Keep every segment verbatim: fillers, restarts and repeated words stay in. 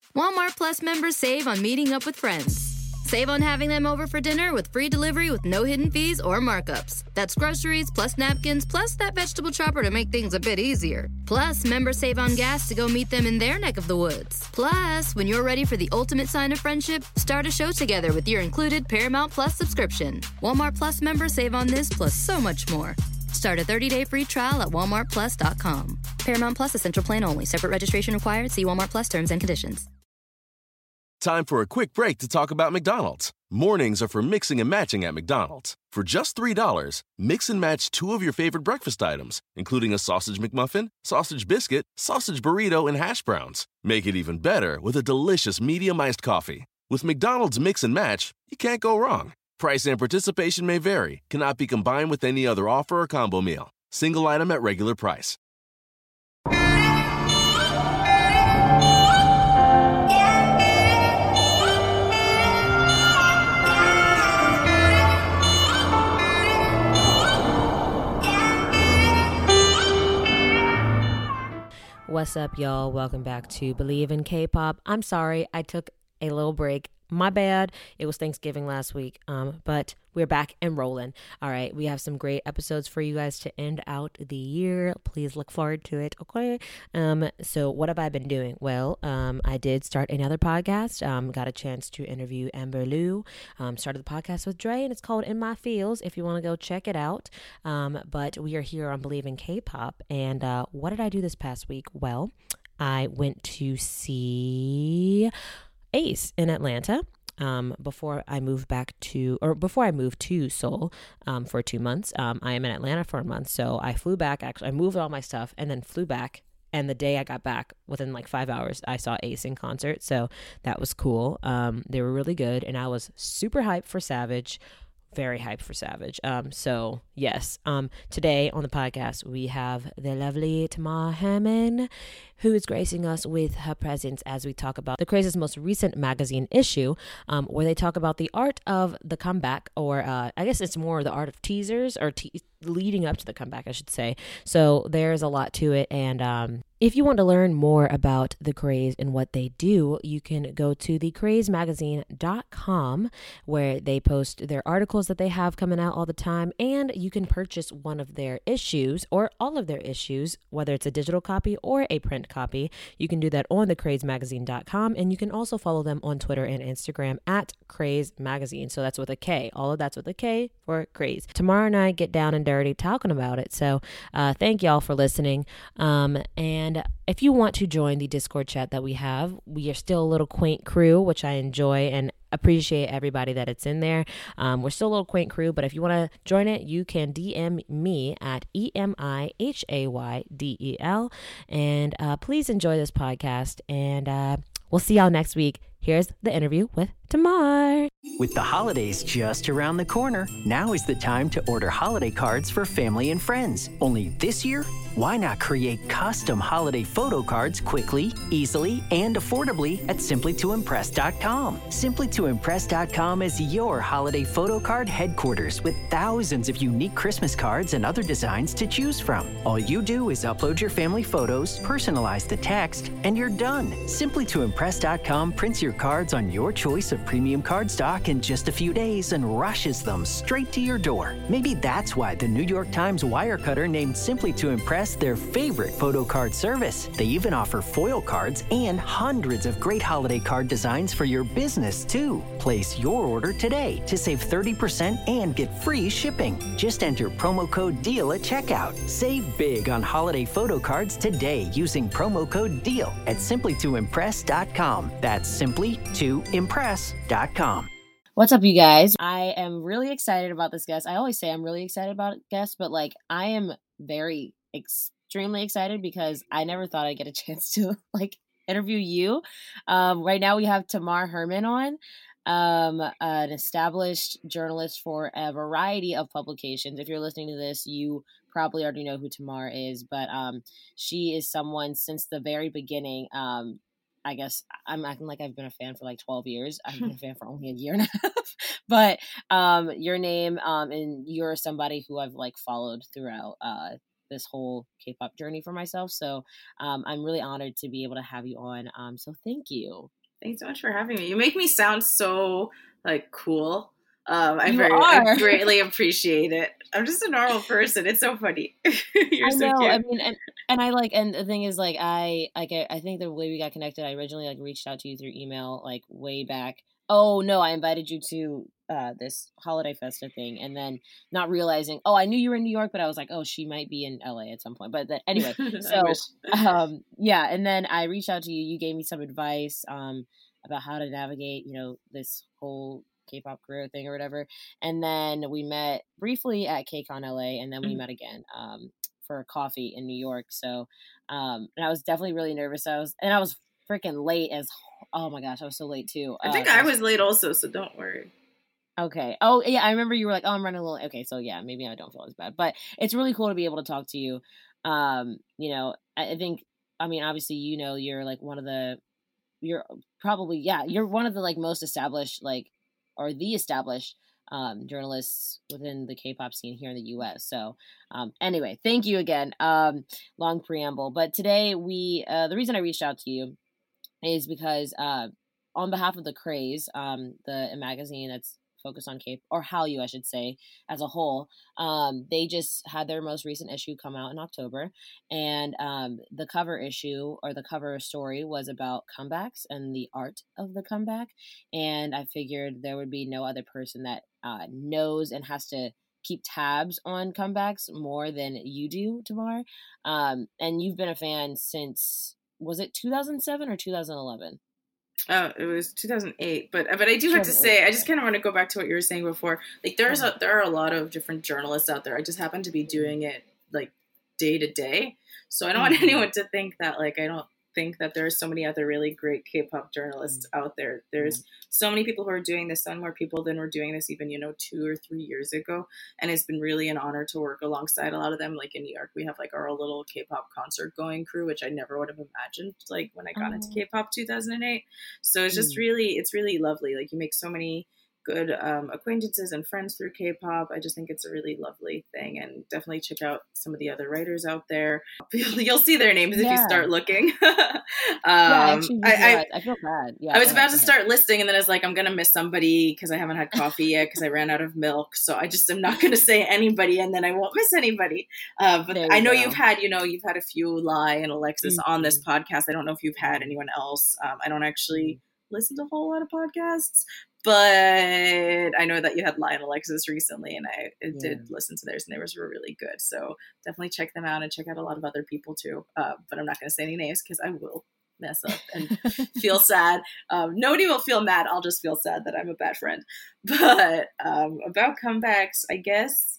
Walmart Plus members save on meeting up with friends. Save on having them over for dinner with free delivery with no hidden fees or markups. That's groceries, plus napkins, plus that vegetable chopper to make things a bit easier. Plus, members save on gas to go meet them in their neck of the woods. Plus, when you're ready for the ultimate sign of friendship, start a show together with your included Paramount Plus subscription. Walmart Plus members save on this plus so much more. Start a thirty-day free trial at walmart plus dot com. Paramount Plus Essential Plan only. Separate registration required. See Walmart Plus terms and conditions. Time for a quick break to talk about McDonald's. Mornings are for mixing and matching at McDonald's. For just three dollars, mix and match two of your favorite breakfast items, including a sausage McMuffin, sausage biscuit, sausage burrito, and hash browns. Make it even better with a delicious medium iced coffee. With McDonald's Mix and Match, you can't go wrong. Price and participation may vary. Cannot be combined with any other offer or combo meal. Single item at regular price. What's up, y'all? Welcome back to Believe in K-Pop. I'm sorry I took a little break. My bad. It was Thanksgiving last week, um, but we're back and rolling. All right, we have some great episodes for you guys to end out the year. Please look forward to it, okay? Um, so what have I been doing? Well, um, I did start another podcast. Um, got a chance to interview Amber Liu. Um, started the podcast with Dre, and it's called In My Feels, if you want to go check it out. Um, but we are here on Believe in K-Pop, and uh, what did I do this past week? Well, I went to see Ace in Atlanta um, before I moved back to, or before I moved to Seoul um, for two months. Um, I am in Atlanta for a month, so I flew back. Actually, I moved all my stuff and then flew back. And the day I got back, within like five hours, I saw Ace in concert. So that was cool. Um, they were really good, and I was super hyped for Savage. Very hyped for Savage. Um, so yes, um, today on the podcast, we have the lovely Tamar Herman, who is gracing us with her presence as we talk about the Craze's most recent magazine issue, um, where they talk about the art of the comeback, or uh, I guess it's more the art of teasers, or te- leading up to the comeback, I should say. So there's a lot to it, and um, if you want to learn more about the Craze and what they do, you can go to the craze magazine dot com, where they post their articles that they have coming out all the time, and you can purchase one of their issues or all of their issues, whether it's a digital copy or a print copy. You can do that on the craze magazine dot com, and you can also follow them on Twitter and Instagram at Craze Magazine. So that's with a K. All of that's with a K for Craze. Tomorrow night, get down and dirty talking about it. So uh, thank y'all for listening. Um, and if you want to join the Discord chat that we have, we are still a little quaint crew, which I enjoy and appreciate everybody that it's in there. Um, we're still a little quaint crew, but if you want to join it, you can D M me at E M I H A Y D E L. And uh, please enjoy this podcast, and uh, we'll see y'all next week. Here's the interview with Tamar. With the holidays just around the corner, now is the time to order holiday cards for family and friends. Only this year, why not create custom holiday photo cards quickly, easily, and affordably at simply to impress dot com. simply to impress dot com is your holiday photo card headquarters with thousands of unique Christmas cards and other designs to choose from. All you do is upload your family photos, personalize the text, and you're done. simply to impress dot com prints your cards on your choice of premium card stock in just a few days and rushes them straight to your door. Maybe that's why the New York Times Wirecutter named Simply to Impress their favorite photo card service. They even offer foil cards and hundreds of great holiday card designs for your business, too. Place your order today to save thirty percent and get free shipping. Just enter promo code DEAL at checkout. Save big on holiday photo cards today using promo code DEAL at simply to impress dot com. That's simply to impress dot com. What's up, you guys? I am really excited about this guest. I always say I'm really excited about guests, but like I am very extremely excited because I never thought I'd get a chance to like interview you. Um, right now we have Tamar Herman on, um, an established journalist for a variety of publications. If you're listening to this, you probably already know who Tamar is, but um, she is someone since the very beginning. Um, I guess I'm acting like I've been a fan for like twelve years. I've been a fan for only a year and a half, but um, your name um, and you're somebody who I've like followed throughout uh, this whole K-pop journey for myself. So um, I'm really honored to be able to have you on. Um, so thank you. Thanks so much for having me. You make me sound so like cool. Um, I You very, are. I greatly appreciate it. I'm just a normal person. It's so funny. You're I so know. cute. I mean, and, and I like, and the thing is, like, I like, I, I think the way we got connected, I originally like reached out to you through email, like way back. Oh no, I invited you to uh, this holiday festa thing, and then not realizing, oh, I knew you were in New York, but I was like, oh, she might be in L A at some point. But then, anyway, I so wish. um, yeah, and then I reached out to you. You gave me some advice um, about how to navigate, you know, this whole K-pop career thing or whatever. And then we met briefly at KCON L A, and then we Mhm. met again um, for coffee in New York. So, um, and I was definitely really nervous. I was, and I was freaking late as, oh my gosh, I was so late too. I think Uh, I was late also, so don't worry. Okay. Oh, yeah. I remember you were like, "Oh, I'm running a little." Okay, so yeah, maybe I don't feel as bad, but it's really cool to be able to talk to you. Um, you know, I, I think, I mean, obviously, you know, you're like one of the, you're probably, yeah, you're one of the like most established, like, or the established um, journalists within the K-pop scene here in the U S. So, um, anyway, thank you again. Um, long preamble, but today we, uh, the reason I reached out to you is because, uh, on behalf of the Craze, um, the magazine that's focused on K, or Hallyu, I should say, as a whole, um, they just had their most recent issue come out in October, and um, the cover issue or the cover story was about comebacks and the art of the comeback. And I figured there would be no other person that uh, knows and has to keep tabs on comebacks more than you do, Tamar. Um, and you've been a fan since, was it two thousand seven or two thousand eleven? Oh, it was two thousand eight, but but I do have to say, I just kind of want to go back to what you were saying before. Like, there's a there are a lot of different journalists out there. I just happen to be doing it like day to day, so I don't want Mhm. anyone to think that like I don't think that there are so many other really great K-pop journalists out there. There's so many people who are doing this, some more people than were doing this even, you know, two or three years ago, and it's been really an honor to work alongside a lot of them. Like in New York, we have like our little K-pop concert going crew, which I never would have imagined like when I got Oh. into K-pop two thousand eight. So it's just Mm. really, it's really lovely. Like you make so many good um, acquaintances and friends through K-pop. I just think it's a really lovely thing, and definitely check out some of the other writers out there. You'll see their names if you Yeah. start looking. um, Yeah, I actually I, I, realized- I, feel bad. Yeah, I was go about ahead, to go start listing, and then I was like, I'm gonna miss somebody because I haven't had coffee yet because I ran out of milk. So I just am not gonna say anybody, and then I won't miss anybody. Uh, but There you I know go. you've had, you know, you've had a few Lai and Alexis Mm-hmm. on this podcast. I don't know if you've had anyone else. Um, I don't actually listen to a whole lot of podcasts, but I know that you had Lai and Alexis recently, and I Yeah. did listen to theirs, and theirs were really good. So definitely check them out, and check out a lot of other people too. Uh, but I'm not gonna say any names because I will mess up and feel sad. Um, nobody will feel mad. I'll just feel sad that I'm a bad friend. But um, about comebacks, I guess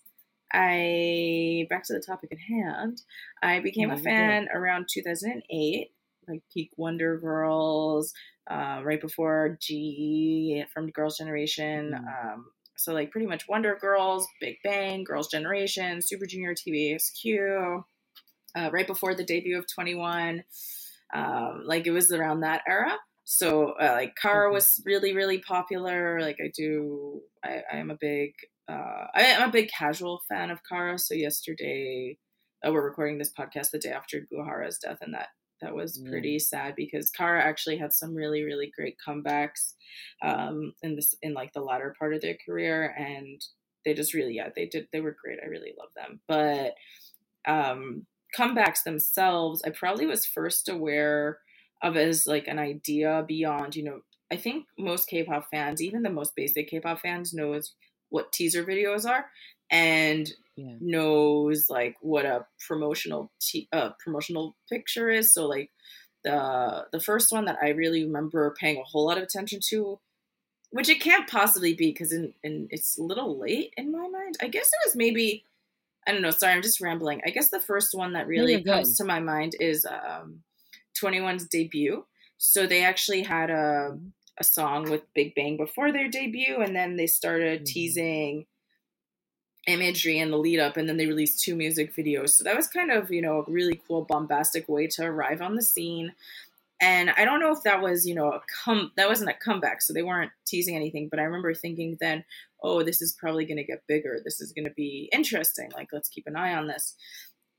I, back to the topic at hand, I became Yeah, a you fan around two thousand eight, like peak Wonder Girls, uh, right before G E from Girls' Generation. Mhm. Um, so like pretty much Wonder Girls, Big Bang, Girls' Generation, Super Junior, T V X Q, uh, right before the debut of twenty-one. Um, like it was around that era. So uh, like Kara Mhm. was really, really popular. Like I do, I, I am a big, uh, I am a big casual fan of Kara. So yesterday, uh, we're recording this podcast the day after Guhara's death, and that that was Yeah. pretty sad because Kara actually had some really, really great comebacks um, in this in like the latter part of their career, and they just really, yeah, they did, they were great. I really love them, but um, comebacks themselves, I probably was first aware of as like an idea beyond, you know, I think most K-pop fans, even the most basic K-pop fans, knows what teaser videos are and Yeah. knows like what a promotional te- uh, promotional picture is. So like the the first one that I really remember paying a whole lot of attention to, which it can't possibly be because in, in it's a little late in my mind. I guess it was maybe, I don't know. Sorry, I'm just rambling. I guess the first one that really you're good. comes to my mind is um, twenty-one's debut. So they actually had a a song with Big Bang before their debut, and then they started Mhm. teasing imagery in the lead up, and then they released two music videos. So that was kind of, you know, a really cool, bombastic way to arrive on the scene. And I don't know if that was, you know, a come that wasn't a comeback, so they weren't teasing anything. But I remember thinking then, oh, this is probably going to get bigger. This is going to be interesting. Like, let's keep an eye on this.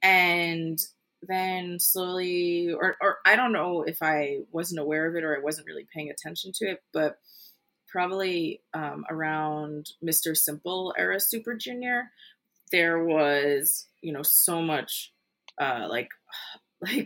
And then slowly, or, or I don't know if I wasn't aware of it or I wasn't really paying attention to it, but probably um, around Mister Simple era Super Junior, there was, you know, so much uh, like, like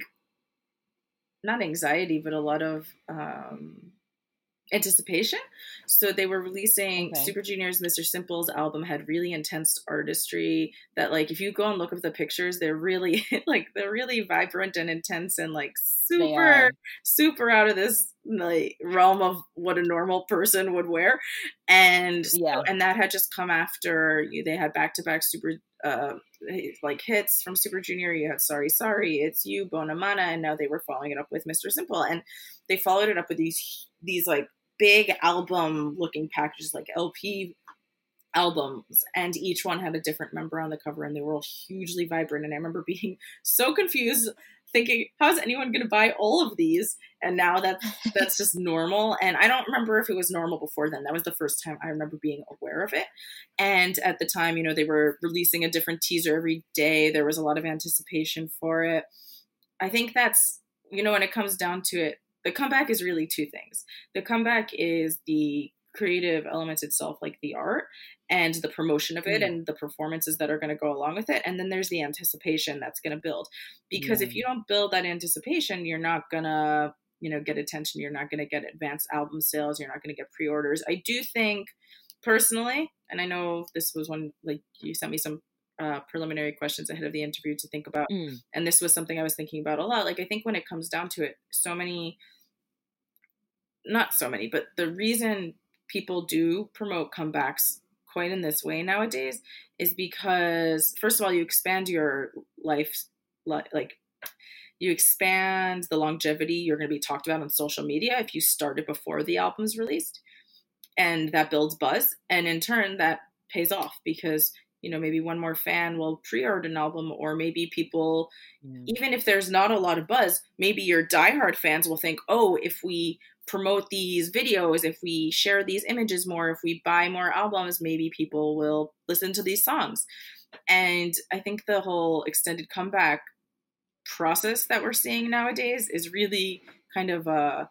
not anxiety, but a lot of um, anticipation. So they were releasing okay. Super Junior's Mister Simple's album had really intense artistry that, like, if you go and look at the pictures, they're really like they're really vibrant and intense and like super super out of this like realm of what a normal person would wear. And yeah. so, and that had just come after they had back-to-back super uh like hits from Super Junior. You had Sorry Sorry, It's You, Bonamana, and now they were following it up with Mister Simple, and they followed it up with these these like big album looking packages, like L P albums, and each one had a different member on the cover, and they were all hugely vibrant. And I remember being so confused, thinking, how is anyone going to buy all of these? And now that's that's just normal. And I don't remember if it was normal before then. That was the first time I remember being aware of it. And at the time, you know, they were releasing a different teaser every day. There was a lot of anticipation for it. I think that's, you know, when it comes down to it, the comeback is really two things. The comeback is the creative elements itself, like the art and the promotion of it mm. and the performances that are going to go along with it. And then there's the anticipation that's going to build. Because yeah. if you don't build that anticipation, you're not going to, you know, get attention. You're not going to get advanced album sales. You're not going to get pre-orders. I do think personally, and I know this was one, like you sent me some uh, preliminary questions ahead of the interview to think about. Mm. And this was something I was thinking about a lot. Like, I think when it comes down to it, so many, not so many, but the reason people do promote comebacks quite in this way nowadays is because, first of all, you expand your life, like you expand the longevity you're going to be talked about on social media if you started before the album's released, and that builds buzz, and in turn that pays off because, you know, maybe one more fan will pre-order an album, or maybe people, yeah. even if there's not a lot of buzz, maybe your diehard fans will think, oh, if we promote these videos, if we share these images more, if we buy more albums, maybe people will listen to these songs. And I think the whole extended comeback process that we're seeing nowadays is really kind of a,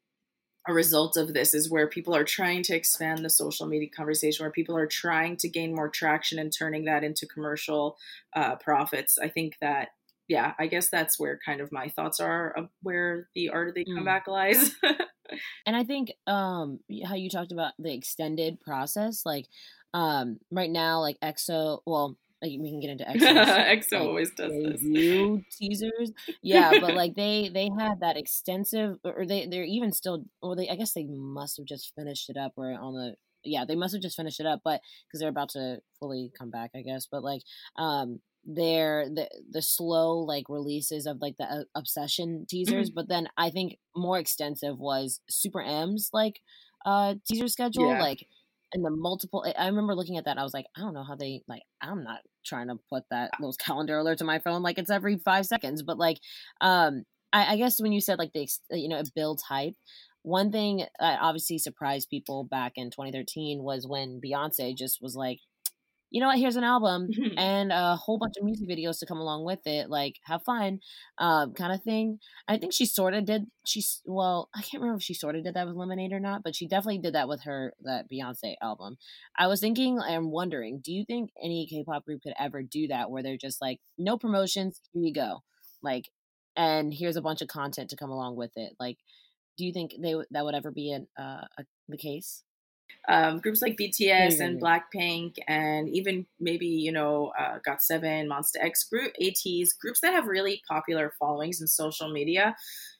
a result of this, is where people are trying to expand the social media conversation, where people are trying to gain more traction and turning that into commercial uh, profits. I think that, yeah, I guess that's where kind of my thoughts are of where the art of the comeback mm. lies. And I think um, how you talked about the extended process, like um, right now, like E X O, well, like we can get into E X O. E X O like, always does this. New teasers, yeah, but like they they had that extensive, or they they're even still, or they I guess they must have just finished it up, or on the yeah they must have just finished it up, but because they're about to fully come back, I guess, but like um. They're the the slow like releases of like the uh, Obsession teasers, mm-hmm. but then I think more extensive was Super M's like uh teaser schedule, yeah. like and the multiple. I remember looking at that, I was like, I don't know how they like. I'm not trying to put that those calendar alerts on my phone like it's every five seconds, but like um I, I guess when you said like the you know it builds hype. One thing that obviously surprised people back in twenty thirteen was when Beyonce just was like, you know what, here's an album and a whole bunch of music videos to come along with it, like have fun um kind of thing. I think she sort of did she's well I can't remember if she sort of did that with Lemonade or not, but she definitely did that with her that Beyonce album. I was thinking and wondering, do you think any K-pop group could ever do that, where they're just like, no promotions, here you go, like, and here's a bunch of content to come along with it? Like, do you think they that would ever be an, uh, a, the case? Um, groups like B T S yeah, and Blackpink, and even maybe, you know, uh, got seven, Monsta X group, ATEEZ, groups that have really popular followings in social media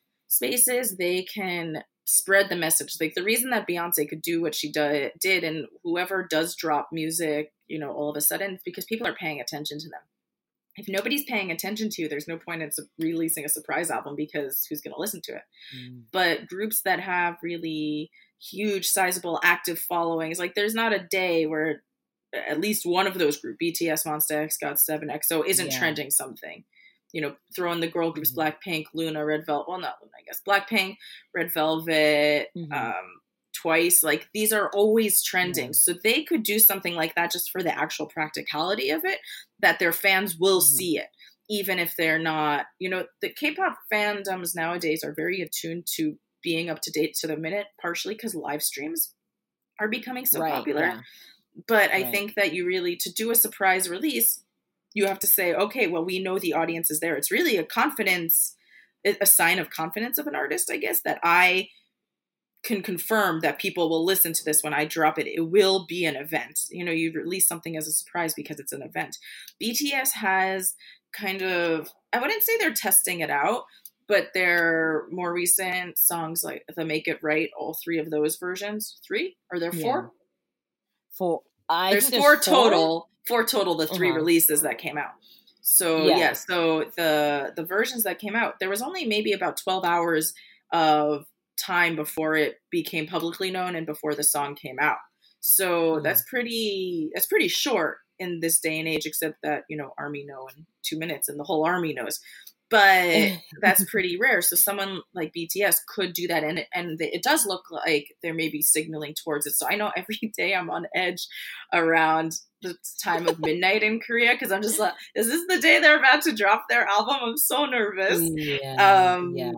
spaces, they can spread the message. Like the reason that Beyonce could do what she do, did, and whoever does drop music, you know, all of a sudden, it's because people are paying attention to them. If nobody's paying attention to you, there's no point in releasing a surprise album, because who's going to listen to it? Mm. But groups that have really huge, sizable, active followings, like there's not a day where at least one of those groups, B T S, Monsta X, got seven, X O, isn't yeah. trending something. You know, throw in the girl groups, mm-hmm. Blackpink, Luna, Red Velvet, well, not Luna, I guess, Blackpink, Red Velvet, mm-hmm. um, Twice, like these are always trending. Yeah. So they could do something like that just for the actual practicality of it, that their fans will mm-hmm. see it. even if they're not, you know, the K-pop fandoms nowadays are very attuned to being up to date to the minute, partially because live streams are becoming so right, popular. yeah. But I Right. think that you really, to do a surprise release, you have to say, okay, well, we know the audience is there. It's really a confidence, a sign of confidence of an artist, I guess, that I can confirm that people will listen to this when I drop it. It will be an event. You know, you release something as a surprise because it's an event. B T S has kind of, I wouldn't say they're testing it out, but their more recent songs like the Make It Right, all three of those versions, three? Are there four? Yeah. Four. I There's think four there's total, four total, the three Uh-huh. releases that came out. So Yeah. yeah, so the the versions that came out, there was only maybe about twelve hours of time before it became publicly known and before the song came out. So Mm. that's pretty that's pretty short in this day and age, except that, you know, Army know in two minutes and the whole army knows. But that's pretty rare. So someone like B T S could do that, and it, and it does look like they're maybe signaling towards it. So I know every day I'm on edge around the time of midnight in Korea, because I'm just like, is this the day they're about to drop their album? I'm so nervous. Yeah. Um, yeah.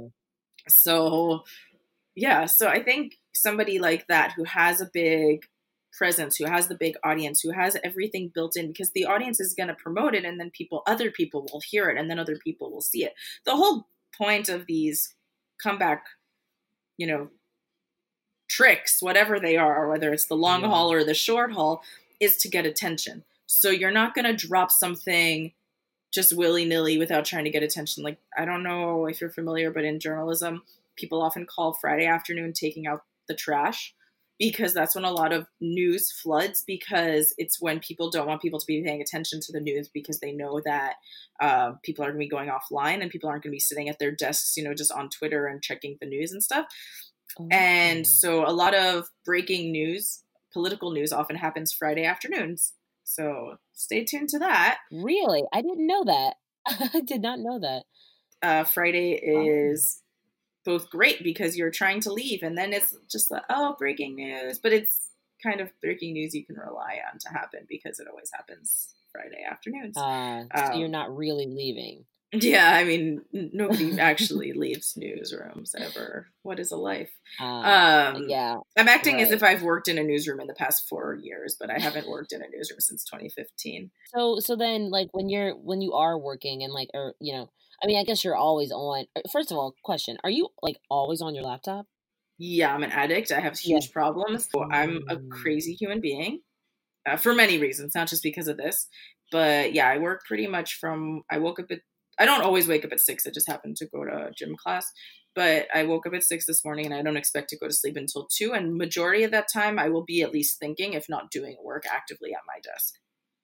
So yeah, so I think somebody like that who has a big presence, who has the big audience, who has everything built in, because the audience is going to promote it, and then people, other people will hear it, and then other people will see it. The whole point of these comeback, you know, tricks, whatever they are, whether it's the long Yeah. haul or the short haul, is to get attention. So you're not going to drop something just willy-nilly without trying to get attention. Like, I don't know if you're familiar, but in journalism, people often call Friday afternoon taking out the trash, because that's when a lot of news floods, because it's when people don't want people to be paying attention to the news, because they know that uh, people are going to be going offline and people aren't going to be sitting at their desks, you know, just on Twitter and checking the news and stuff. Oh. And so a lot of breaking news, political news, often happens Friday afternoons. So stay tuned to that. Really? I didn't know that. I did not know that. Uh, Friday is both great because you're trying to leave, and then it's just like, oh, breaking news. But it's kind of breaking news you can rely on to happen, because it always happens Friday afternoons. Uh, Um, so you're not really leaving. Yeah, I mean, n- nobody actually leaves newsrooms ever. What is a life? Uh, Um, yeah. I'm acting as right. if I've worked in a newsroom in the past four years, but I haven't worked in a newsroom since twenty fifteen. So so then like when you're when you are working and like or you know I mean I guess you're always on. First of all, question: are you like always on your laptop? Yeah, I'm an addict. I have Yeah. huge problems. So I'm a Mm. crazy human being uh, for many reasons, not just because of this. But yeah, I work pretty much from, I woke up at, I don't always wake up at six. I just happened to go to gym class. But I woke up at six this morning, and I don't expect to go to sleep until two. And majority of that time, I will be at least thinking, if not doing work actively at my desk.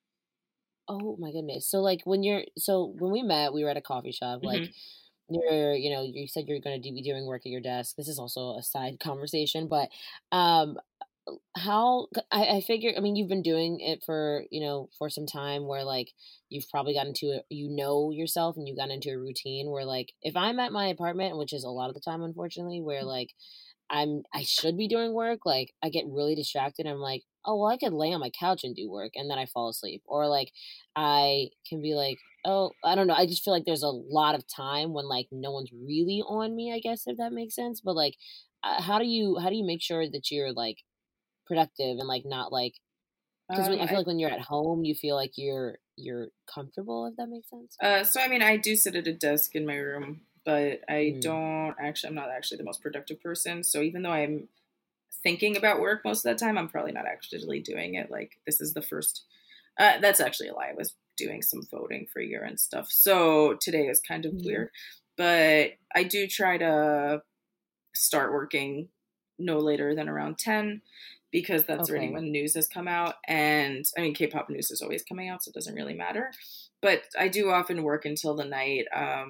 Oh my goodness. So like when you're so when we met, we were at a coffee shop. Like Mhm. you're you know you said you're going to be doing work at your desk. This is also a side conversation, but um how I, I figure I mean you've been doing it for you know for some time where like you've probably gotten into it, you know yourself, and you got into a routine where like if I'm at my apartment, which is a lot of the time unfortunately, where like I'm I should be doing work, like I get really distracted. I'm like, oh well I could lay on my couch and do work, and then I fall asleep. Or like I can be like, oh I don't know, I just feel like there's a lot of time when like no one's really on me, I guess, if that makes sense. But like uh, how do you how do you make sure that you're like productive and like not like because Um, I feel I, like when you're at home you feel like you're you're comfortable, if that makes sense. uh, so I mean, I do sit at a desk in my room, but I Mm. don't actually, I'm not actually the most productive person. So even though I'm thinking about work most of the time, I'm probably not actually doing it. Like, this is the first, uh, that's actually a lie. I was doing some voting for year end stuff. So today is kind of Mhm. weird, but I do try to start working no later than around ten, because that's already Okay. when news has come out. And I mean, K-pop news is always coming out, so it doesn't really matter. But I do often work until the night. Um,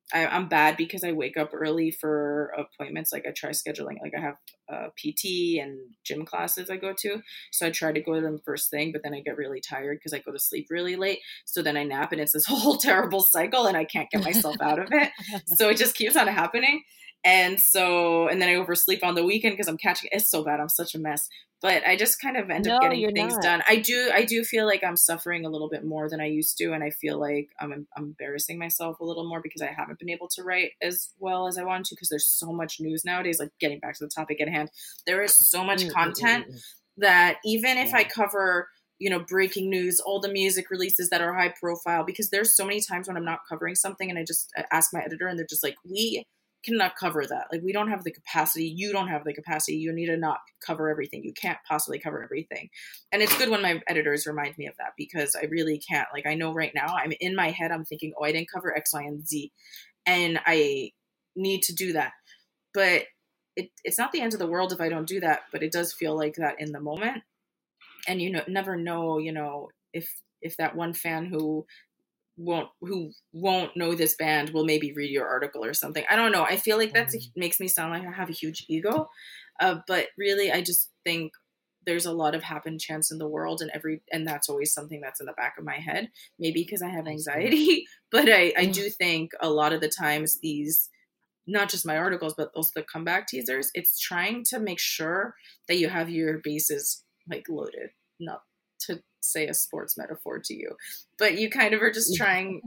I, I'm bad because I wake up early for appointments. Like I try scheduling, like I have uh, P T and gym classes I go to. So I try to go to them first thing, but then I get really tired because I go to sleep really late. So then I nap and it's this whole terrible cycle and I can't get myself out of it. So it just keeps on happening. And so, and then I oversleep on the weekend because I'm catching, it's so bad. I'm such a mess, but I just kind of end No, up getting you're things not. done. I do, I do feel like I'm suffering a little bit more than I used to. And I feel like I'm, I'm embarrassing myself a little more because I haven't been able to write as well as I want to, because there's so much news nowadays. Like getting back to the topic at hand, there is so much Mm, mm, content mm, mm. that even if Yeah. I cover, you know, breaking news, all the music releases that are high profile, because there's so many times when I'm not covering something and I just I ask my editor and they're just like, we cannot cover that. Like, we don't have the capacity. You don't have the capacity. You need to not cover everything. You can't possibly cover everything. And it's good when my editors remind me of that, because I really can't. Like, I know right now I'm in my head, I'm thinking, oh, I didn't cover X, Y, and Z. And I need to do that. But it, it's not the end of the world if I don't do that, but it does feel like that in the moment. And you know, never know, you know, if if that one fan who won't who won't know this band will maybe read your article or something. I don't know. I feel like that Mm. makes me sound like I have a huge ego. Uh, but really, I just think there's a lot of happen chance in the world, and every and that's always something that's in the back of my head. Maybe because I have I see. anxiety, but I, I do think a lot of the times these, not just my articles, but also the comeback teasers, it's trying to make sure that you have your bases like loaded, not to say a sports metaphor to you, but you kind of are just trying,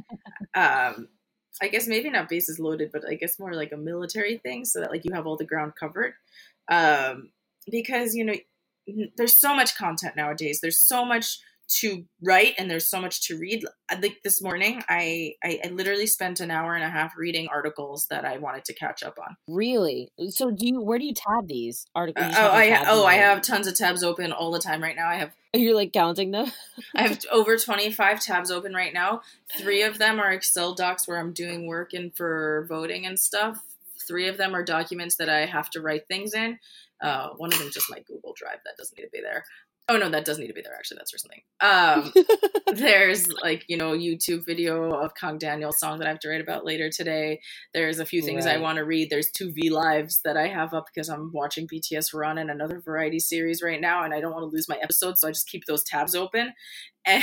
um, I guess maybe not bases loaded, but I guess more like a military thing, so that like you have all the ground covered. Um, because, you know, there's so much content nowadays. There's so much to write and there's so much to read. Like this morning, I, I, I literally spent an hour and a half reading articles that I wanted to catch up on. Really? So do you, where do you tab these articles? Uh, oh, I, oh, I have tons of tabs open all the time right now. I have You're like counting them? I have over twenty-five tabs open right now. Three of them are Excel docs where I'm doing work in for voting and stuff. Three of them are documents that I have to write things in. Uh, one of them just my Google Drive. That doesn't need to be there. Oh, no, that does need to be there. Actually, that's for something. Um, there's like, you know, YouTube video of Kang Daniel's song that I have to write about later today. There's a few things Right. I want to read. There's two V Lives that I have up because I'm watching B T S Run and another variety series right now, and I don't want to lose my episodes, so I just keep those tabs open. And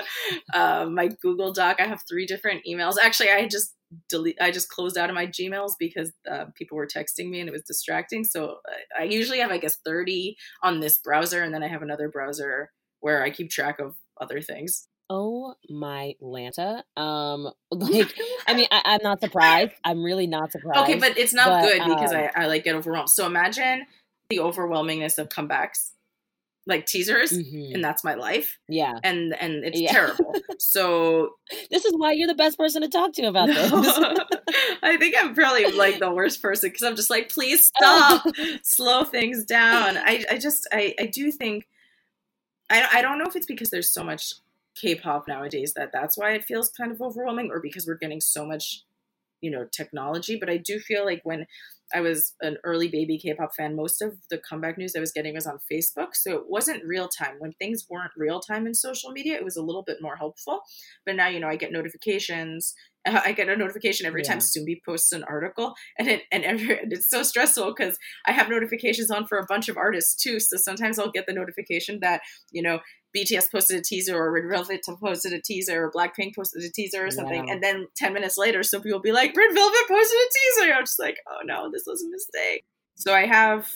uh, my Google Doc, I have three different emails. Actually, I just delete. I just closed out of my Gmails because uh, people were texting me and it was distracting. So I usually have, I guess, thirty on this browser, and then I have another browser where I keep track of other things. Oh my Lanta. Um, like, I mean, I, I'm not surprised. I'm really not surprised. Okay, but it's not but, good because um, I, I like get overwhelmed. So imagine the overwhelmingness of comebacks, like teasers, mhm. and that's my life. Yeah. And and it's Yeah. terrible. So This is why you're the best person to talk to about this. I think I'm probably like the worst person because I'm just like, please stop, slow things down. I, I just, I, I do think, I, I don't know if it's because there's so much K-pop nowadays that that's why it feels kind of overwhelming, or because we're getting so much, you know, technology. But I do feel like when I was an early baby K-pop fan, most of the comeback news I was getting was on Facebook. So it wasn't real time. When things weren't real time in social media, it was a little bit more helpful. But now, you know, I get notifications. Uh, I get a notification every Yeah. time Sumbi posts an article, and it and, every, and it's so stressful because I have notifications on for a bunch of artists too. So sometimes I'll get the notification that, you know, B T S posted a teaser, or Red Velvet posted a teaser, or Blackpink posted a teaser or something. Wow. And then ten minutes later, some people will be like, Red Velvet posted a teaser. I'm just like, oh no, this was a mistake. So I have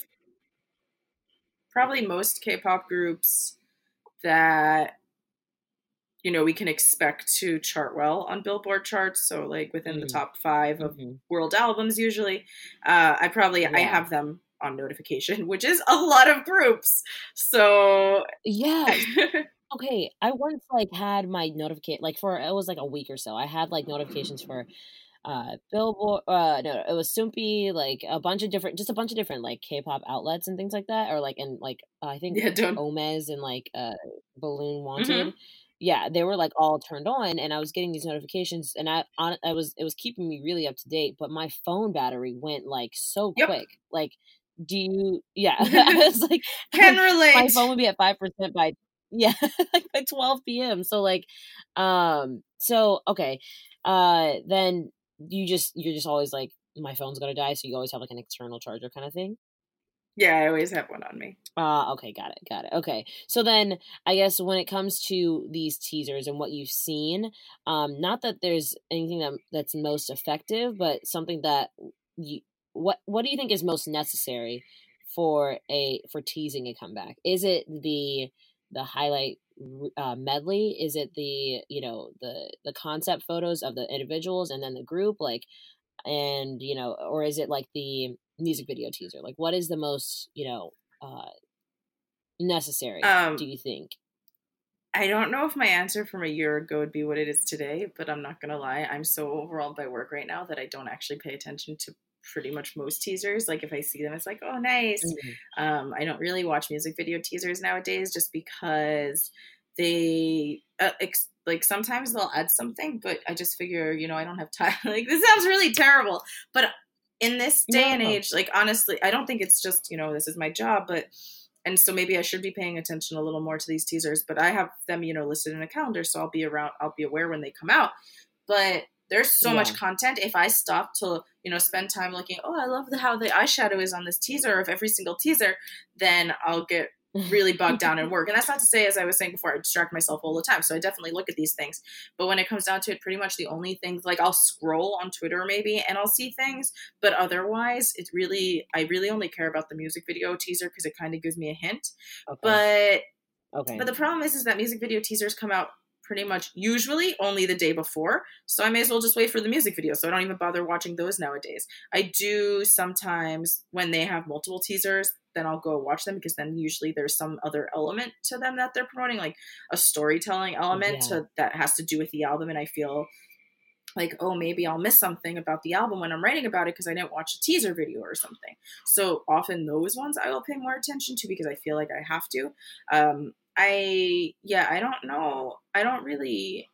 probably most K-pop groups that, you know, we can expect to chart well on Billboard charts. So like within the Mhm. top five of Mhm. world albums usually. Uh, I probably, I Yeah. have them on notification, which is a lot of groups. So Yeah. Okay, I once like had my notification like for it was like a week or so. I had like notifications for uh Billboard uh no, it was Soompi, like a bunch of different just a bunch of different like K-pop outlets and things like that, or like and like uh, I think yeah, don't. Omez and like uh Balloon Wanted. Mhm. Yeah, they were like all turned on and I was getting these notifications and I on I was it was keeping me really up to date, but my phone battery went like so Yep. quick. Like do you yeah, I was like Can relate. my phone would be at five percent by yeah, like by twelve p.m. So like um so okay. Uh then you just you're just always like, my phone's gonna die, so you always have like an external charger kind of thing? Yeah, I always have one on me. Uh, okay, got it, got it. Okay, so then I guess when it comes to these teasers and what you've seen, um, not that there's anything that that's most effective, but something that you what what do you think is most necessary for a for teasing a comeback? Is it the the highlight uh, medley? Is it the you know the the concept photos of the individuals and then the group, like, and you know, or is it like the music video teaser? Like, what is the most you know uh necessary, Um, do you think? I don't know if my answer from a year ago would be what it is today, but I'm not gonna lie, I'm so overwhelmed by work right now that I don't actually pay attention to pretty much most teasers. Like if I see them, it's like, oh, nice. Mm-hmm. Um, I don't really watch music video teasers nowadays just because they uh, ex- like sometimes they'll add something, but I just figure, you know, I don't have time. Like this sounds really terrible, but in this day No. and age, like honestly, I don't think it's just, you know, this is my job, but and so maybe I should be paying attention a little more to these teasers, but I have them, you know, listed in a calendar, so I'll be around, I'll be aware when they come out. But there's so Yeah. much content. If I stop to, you know, spend time looking, oh, I love the, how the eyeshadow is on this teaser of every single teaser, then I'll get really bogged down in work. And that's not to say, as I was saying before, I distract myself all the time. So I definitely look at these things. But when it comes down to it, pretty much the only things, like I'll scroll on Twitter maybe and I'll see things, but otherwise it's really, I really only care about the music video teaser because it kind of gives me a hint. Okay. But okay. But the problem is, is that music video teasers come out pretty much usually only the day before. So I may as well just wait for the music video. So I don't even bother watching those nowadays. I do sometimes when they have multiple teasers, then I'll go watch them because then usually there's some other element to them that they're promoting, like a storytelling element Yeah. to that has to do with the album. And I feel like, oh, maybe I'll miss something about the album when I'm writing about it because I didn't watch a teaser video or something. So often those ones I will pay more attention to because I feel like I have to. Um, I, yeah, I don't know. I don't really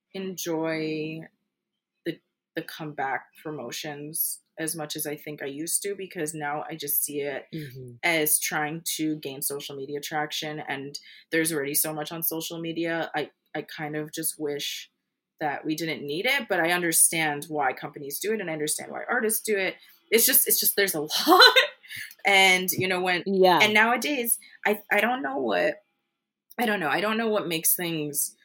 enjoy the the comeback promotions as much as I think I used to because now I just see it Mm-hmm. as trying to gain social media traction. And there's already so much on social media. I, I kind of just wish that we didn't need it, but I understand why companies do it and I understand why artists do it. It's just, it's just, there's a lot. And, you know, when, Yeah. and nowadays, I, I don't know what, I don't know. I don't know what makes things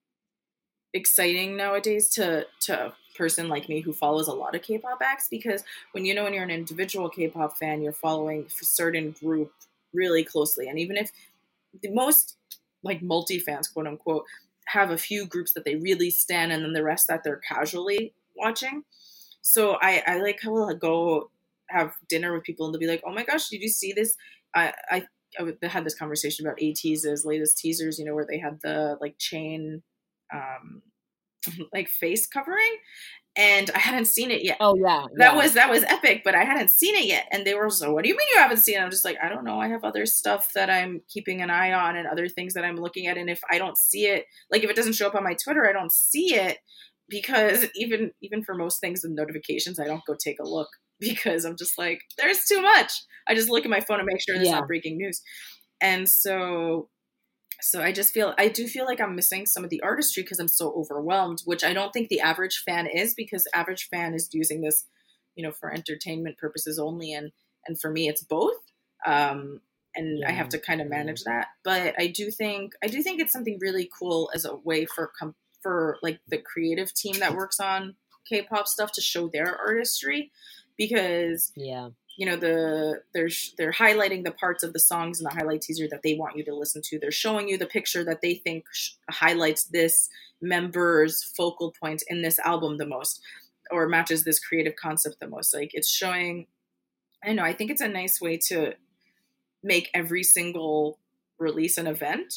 exciting nowadays to, to a person like me who follows a lot of K-pop acts, because when, you know, when you're an individual K-pop fan, you're following a certain group really closely. And even if the most like multi fans, quote unquote, have a few groups that they really stan and then the rest that they're casually watching. So I, I like will go have dinner with people and they'll be like, oh my gosh, did you see this? I, I, I had this conversation about ATEEZ's latest teasers, you know, where they had the like chain, um, like face covering, and I hadn't seen it yet. Oh yeah. That yeah. was, that was epic, but I hadn't seen it yet. And they were so, what do you mean you haven't seen it? I'm just like, I don't know. I have other stuff that I'm keeping an eye on and other things that I'm looking at. And if I don't see it, like if it doesn't show up on my Twitter, I don't see it because even, even for most things with notifications, I don't go take a look because I'm just like, there's too much. I just look at my phone and make sure there's Yeah. not breaking news. And so, so I just feel, I do feel like I'm missing some of the artistry because I'm so overwhelmed, which I don't think the average fan is, because the average fan is using this, you know, for entertainment purposes only. And, and for me, it's both. Um, and Yeah. I have to kind of manage that. But I do think, I do think it's something really cool as a way for, com- for like the creative team that works on K-pop stuff to show their artistry, because Yeah. you know, the they're they're highlighting the parts of the songs in the highlight teaser that they want you to listen to. They're showing you the picture that they think sh- highlights this member's focal point in this album the most, or matches this creative concept the most. Like it's showing, I don't know, I think it's a nice way to make every single release an event.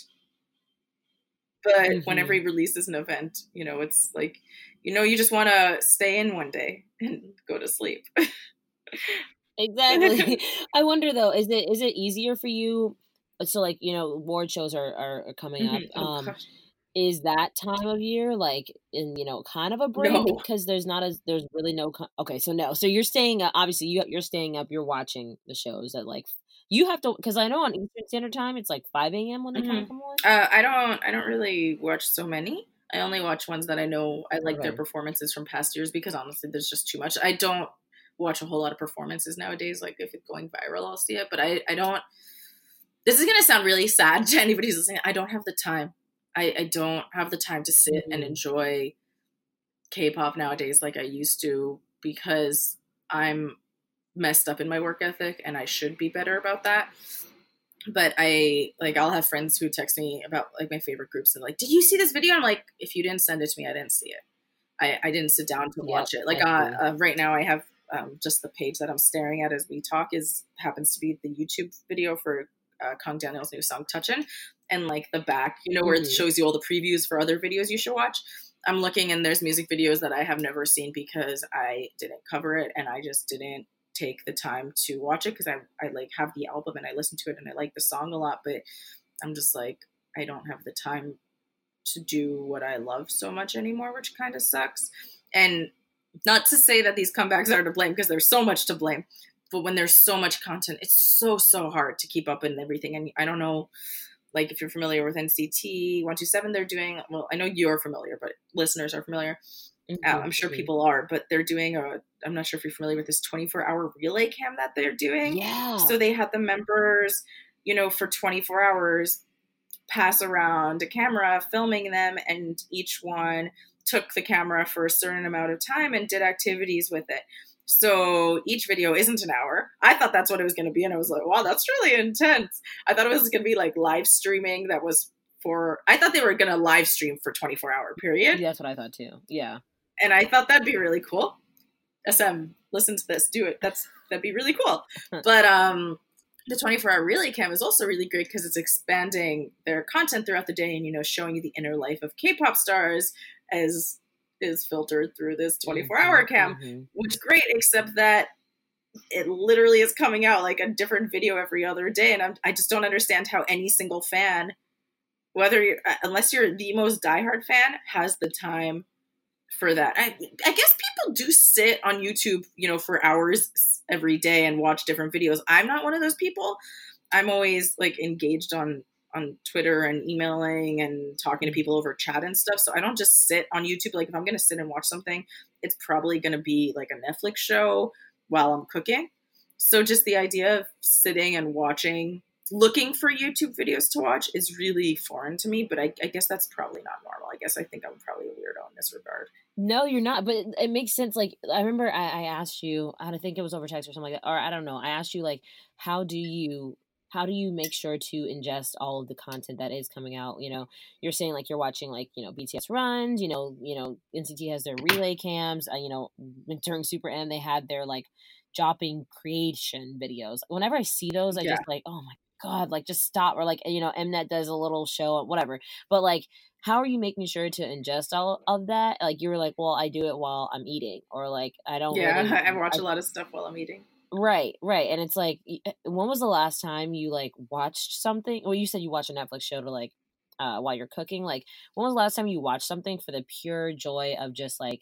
But Mhm. when every release is an event, you know, it's like, you know, you just want to stay in one day and go to sleep. Exactly. I wonder though, is it is it easier for you? So like, you know, award shows are, are, are coming up. Mhm. Oh, Um, gosh. is that time of year like in, you know, kind of a break No. because there's not as there's really no co- okay, so no. So you're staying up, obviously you you're staying up, you're watching the shows at like you have to, because I know on Eastern Standard Time it's like five a.m. when they kind Mhm. of come on. Uh, I don't. I don't really watch so many. I only watch ones that I know I like Okay. their performances from past years, because honestly, there's just too much. I don't watch a whole lot of performances nowadays. Like if it's going viral, I'll see it, but I, I don't, this is going to sound really sad to anybody who's listening. I don't have the time. I, I don't have the time to sit mm-hmm. and enjoy K-pop nowadays like I used to, because I'm messed up in my work ethic and I should be better about that. But I, like, I'll have friends who text me about, like, my favorite groups and, like, did you see this video? I'm like, if you didn't send it to me, I didn't see it. I, I didn't sit down to watch yep, it. Like, uh, uh, right now I have um, just the page that I'm staring at as we talk is happens to be the YouTube video for uh, Kang Daniel's new song, Touchin'. And, like, the back, you know, where mm-hmm. it shows you all the previews for other videos you should watch. I'm looking and there's music videos that I have never seen because I didn't cover it and I just didn't take the time to watch it, because I, I like have the album and I listen to it and I like the song a lot, but I'm just like, I don't have the time to do what I love so much anymore, which kind of sucks. And not to say that these comebacks are to blame, because there's so much to blame, but when there's so much content, it's so, so hard to keep up in everything. And I don't know, like if you're familiar with N C T one two seven, they're doing, well, I know you're familiar, but listeners are familiar. Mm-hmm. I'm sure people are, but they're doing a, I'm not sure if you're familiar with this twenty-four hour relay cam that they're doing. Yeah. So they had the members, you know, for twenty-four hours pass around a camera filming them, and each one took the camera for a certain amount of time and did activities with it. So each video isn't an hour. I thought that's what it was going to be. And I was like, wow, that's really intense. I thought it was going to be like live streaming that was for, I thought they were going to live stream for twenty-four hour period. Yeah, that's what I thought too. Yeah. And I thought that'd be really cool. S M, listen to this, do it. That's that'd be really cool. But um, the twenty-four hour relay cam is also really great because it's expanding their content throughout the day and, you know, showing you the inner life of K-pop stars as is filtered through this twenty-four hour cam, mm-hmm. which is great, except that it literally is coming out like a different video every other day. And I'm, I just don't understand how any single fan, whether you're, unless you're the most diehard fan, has the time for that. I, I guess people do sit on YouTube, you know, for hours every day and watch different videos. I'm not one of those people. I'm always like engaged on, on Twitter and emailing and talking to people over chat and stuff. So I don't just sit on YouTube. Like if I'm going to sit and watch something, it's probably going to be like a Netflix show while I'm cooking. So just the idea of sitting and watching, looking for YouTube videos to watch is really foreign to me, but I, I guess that's probably not normal. I guess I think I'm probably a weirdo in this regard. No, you're not, but it, it makes sense. Like, I remember I, I asked you, I think it was over text or something like that, or I don't know. I asked you, like, how do you, how do you make sure to ingest all of the content that is coming out? You know, you're saying like you're watching like, you know, B T S runs, you know, you know, N C T has their relay cams, uh, you know, during Super M, they had their like dropping creation videos. Whenever I see those, I yeah. just like, oh my God, like just stop. Or like, you know, Mnet does a little show, whatever. But like, how are you making sure to ingest all of that? Like you were like, well, I do it while I'm eating, or like, I don't. Yeah, really, I watch I, a lot of stuff while I'm eating. Right, right. And it's like, when was the last time you like watched something? Well, you said you watch a Netflix show to like, uh, while you're cooking. Like, when was the last time you watched something for the pure joy of just like,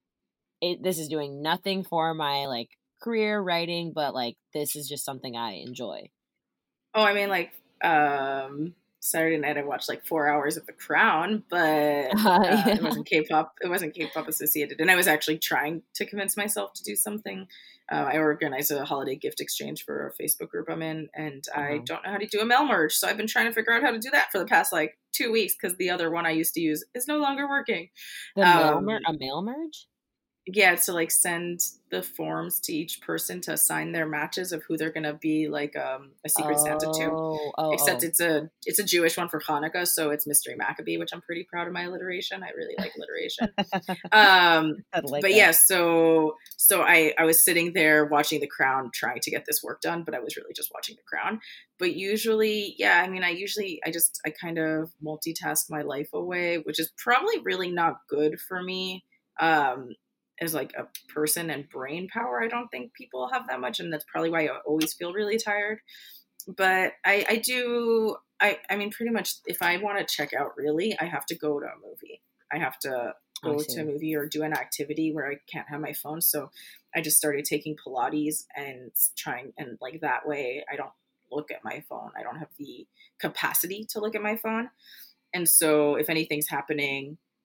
it, this is doing nothing for my like career writing, but like, this is just something I enjoy? Oh, I mean, like, um, Saturday night I watched like four hours of The Crown, but uh, yeah. it wasn't K-pop. It wasn't K-pop associated. And I was actually trying to convince myself to do something. Uh, I organized a holiday gift exchange for a Facebook group I'm in, and uh-huh. I don't know how to do a mail merge. So I've been trying to figure out how to do that for the past like two weeks because the other one I used to use is no longer working. The um, mail mer- a mail merge? Yeah, to like send the forms to each person to assign their matches of who they're gonna be like um, a secret oh, Santa to. Oh, Except oh. it's a it's a Jewish one for Hanukkah, so it's Mystery Maccabee, which I'm pretty proud of my alliteration. I really like alliteration. um, like but that. yeah, so so I I was sitting there watching The Crown, trying to get this work done, but I was really just watching The Crown. But usually, yeah, I mean, I usually I just I kind of multitask my life away, which is probably really not good for me. Um, as like a person and brain power. I don't think people have that much. And that's probably why I always feel really tired. But I, I do, I, I mean, pretty much if I want to check out really, I have to go to a movie. I have to go to a movie or do an activity where I can't have my phone. So I just started taking Pilates and trying, and like that way I don't look at my phone. I don't have the capacity to look at my phone. And so if anything's happening,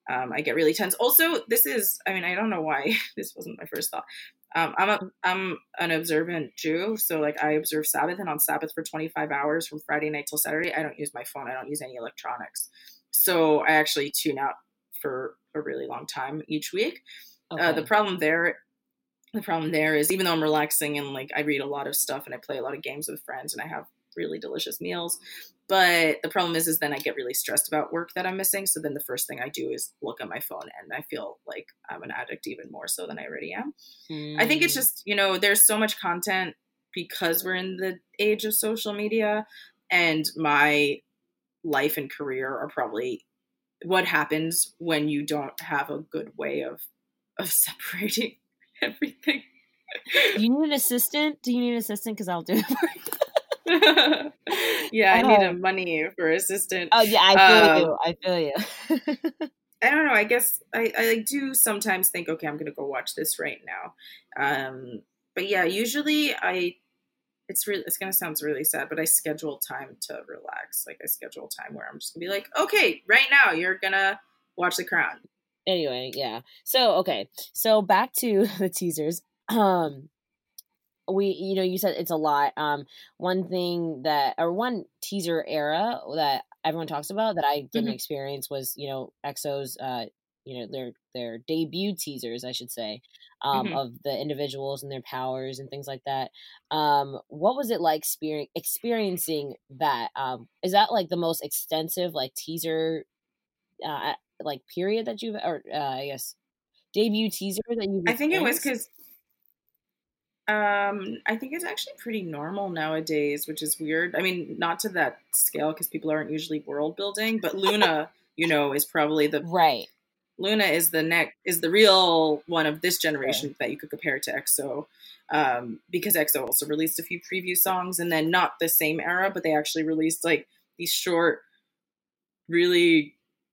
Um, I get really tense. Also, this is, I mean, I don't know why this wasn't my first thought. Um, I'm a, I'm an observant Jew. So like I observe Sabbath, and on Sabbath for twenty-five hours from Friday night till Saturday, I don't use my phone. I don't use any electronics. So I actually tune out for a really long time each week. Okay. Uh, the problem there, the problem there is even though I'm relaxing and like I read a lot of stuff and I play a lot of games with friends and I have really delicious meals, but the problem is, is then I get really stressed about work that I'm missing. So then the first thing I do is look at my phone, and I feel like I'm an addict even more so than I already am. Mm. I think it's just, you know, there's so much content because we're in the age of social media, and my life and career are probably what happens when you don't have a good way of, of separating everything. Do you need an assistant? Do you need an assistant? Because I'll do it for you. Yeah, I need a money for assistant. Oh yeah, I feel um, you. I feel you. I don't know. I guess I, I do sometimes think, okay, I'm going to go watch this right now. Um, but yeah, usually I, it's really, it's going to sound really sad, but I schedule time to relax. Like I schedule time where I'm just gonna be like, okay, right now you're going to watch The Crown. Anyway, yeah. So, okay. So back to the teasers. Um, we, you know, you said it's a lot. Um, one thing that, or one teaser era that everyone talks about that I didn't mm-hmm. experience was, you know, X O's, uh, you know, their, their debut teasers, I should say, um, mm-hmm. of the individuals and their powers and things like that. Um, what was it like exper- experiencing that? Um, is that like the most extensive, like teaser, uh, like period that you've, or, uh, I guess debut teaser that you've I think it was because Um, I think it's actually pretty normal nowadays, which is weird. I mean, not to that scale because people aren't usually world building, but Luna, you know, is probably the right. Luna is the neck is the real one of this generation right. that you could compare to X O, um, because X O also released a few preview songs, and then not the same era, but they actually released like these short, really,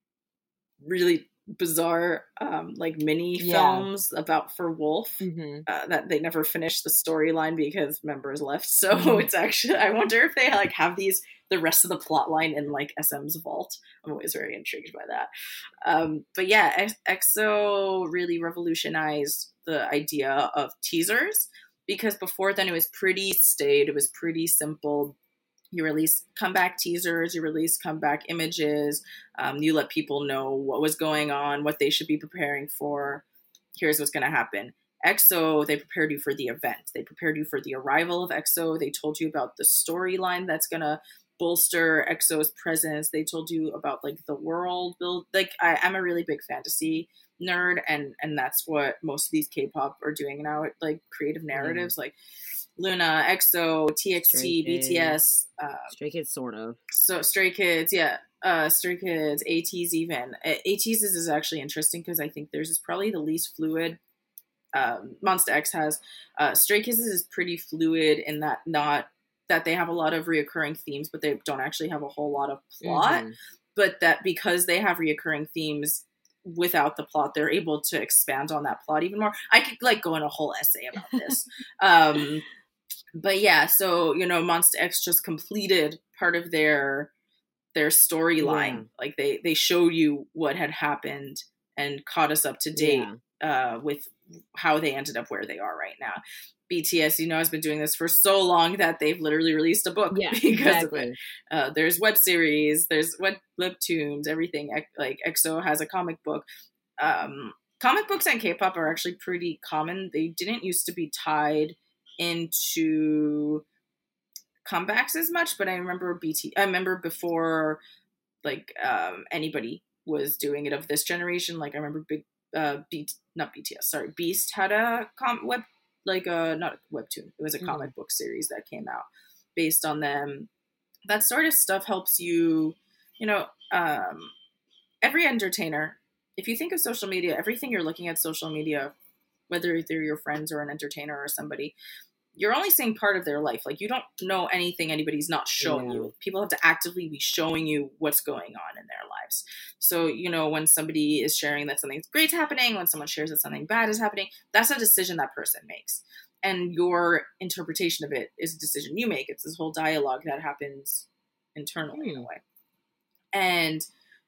really bizarre um like mini yeah. films about for Wolf mm-hmm. uh, that they never finished the storyline because members left, so mm-hmm. it's actually I wonder if they like have these the rest of the plot line in like S M's vault. I'm always very intrigued by that. Um but yeah, X- X O really revolutionized the idea of teasers, because before then it was pretty staid, it was pretty simple. You release comeback teasers, you release comeback images, um, you let people know what was going on, what they should be preparing for. Here's what's going to happen. X O, they prepared you for the event. They prepared you for the arrival of X O. They told you about the storyline that's going to bolster X O's presence. They told you about like the world build. Like I, I'm a really big fantasy nerd, and and that's what most of these K-pop are doing now, like creative narratives. Mm. Like Luna, X O, T X T, B T S, uh, Stray Kids, sort of. So Stray Kids, yeah, uh, Stray Kids, ATEEZ even. ATEEZ is actually interesting because I think theirs is probably the least fluid. Um, Monsta X has. Uh, Stray Kids is pretty fluid in that not that they have a lot of reoccurring themes, but they don't actually have a whole lot of plot. Mm-hmm. But that because they have reoccurring themes without the plot, they're able to expand on that plot even more. I could like go in a whole essay about this. um, But yeah, so, you know, Monsta X just completed part of their their storyline. Yeah. Like they, they showed you what had happened and caught us up to date yeah. uh, with how they ended up where they are right now. B T S, you know, has been doing this for so long that they've literally released a book yeah, because exactly. of it. Uh, there's web series, there's web webtoons, everything. Like X O has a comic book. Um, comic books and K-pop are actually pretty common. They didn't used to be tied into comebacks as much, but I remember B T I remember before like um anybody was doing it of this generation, like I remember big uh B not B T S, sorry, Beast had a com web like a not a webtoon, it was a comic mm. book series that came out based on them. That sort of stuff helps you, you know, um every entertainer, if you think of social media, everything you're looking at social media, whether they're your friends or an entertainer or somebody, you're only seeing part of their life. Like you don't know anything anybody's not showing yeah. you. People have to actively be showing you what's going on in their lives. So, you know, when somebody is sharing that something great's happening, when someone shares that something bad is happening, that's a decision that person makes. And your interpretation of it is a decision you make. It's this whole dialogue that happens internally mm. in a way. And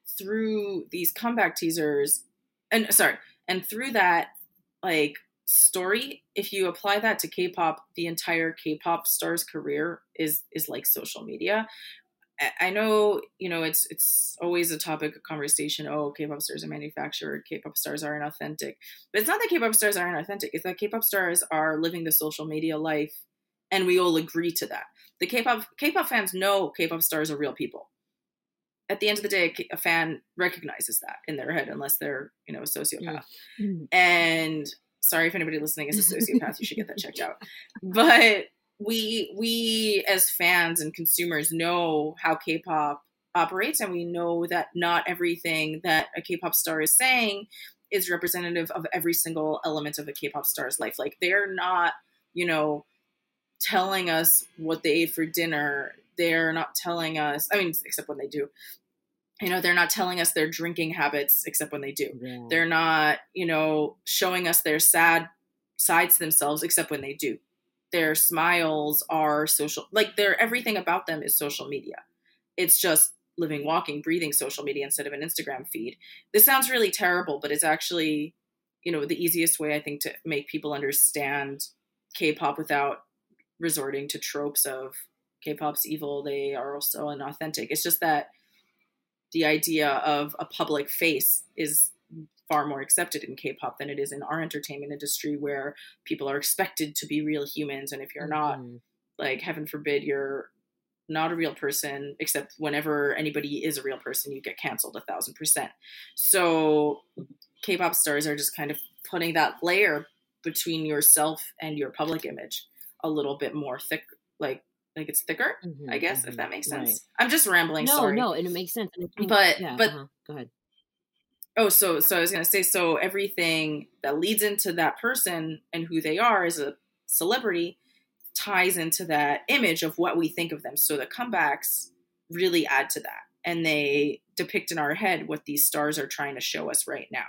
through these comeback teasers, and sorry, and through that, like, story, if you apply that to K-pop, the entire K-pop star's career is is like social media. I know, you know, it's it's always a topic of conversation. Oh, K-pop stars are manufactured. K-pop stars are inauthentic. But it's not that K-pop stars are inauthentic. It's that K-pop stars are living the social media life, and we all agree to that. The K-pop K-pop fans know K-pop stars are real people. At the end of the day, a fan recognizes that in their head, unless they're, you know, a sociopath. Mm-hmm. And sorry if anybody listening is a sociopath, you should get that checked out. But we we as fans and consumers know how K-pop operates, and we know that not everything that a K-pop star is saying is representative of every single element of a K-pop star's life. Like, they're not, you know, telling us what they ate for dinner. They're not telling us, I mean, except when they do. You know, they're not telling us their drinking habits, except when they do. Yeah. They're not, you know, showing us their sad sides to themselves, except when they do. Their smiles are social, like, they're, everything about them is social media. It's just living, walking, breathing social media instead of an Instagram feed. This sounds really terrible, but it's actually, you know, the easiest way, I think, to make people understand K-pop without resorting to tropes of K-pop's evil. They are also inauthentic. It's just that the idea of a public face is far more accepted in K-pop than it is in our entertainment industry, where people are expected to be real humans. And if you're not, mm-hmm. like, heaven forbid, you're not a real person, except whenever anybody is a real person, you get canceled a thousand percent. So K-pop stars are just kind of putting that layer between yourself and your public image a little bit more thick, like, like it's thicker, mm-hmm, I guess, mm-hmm. if that makes sense. Right. I'm just rambling. No, sorry. no, and it makes sense. Think, but, yeah, but, uh-huh. Go ahead. Oh, so, so I was going to say, so everything that leads into that person and who they are as a celebrity ties into that image of what we think of them. So the comebacks really add to that, and they depict in our head what these stars are trying to show us right now.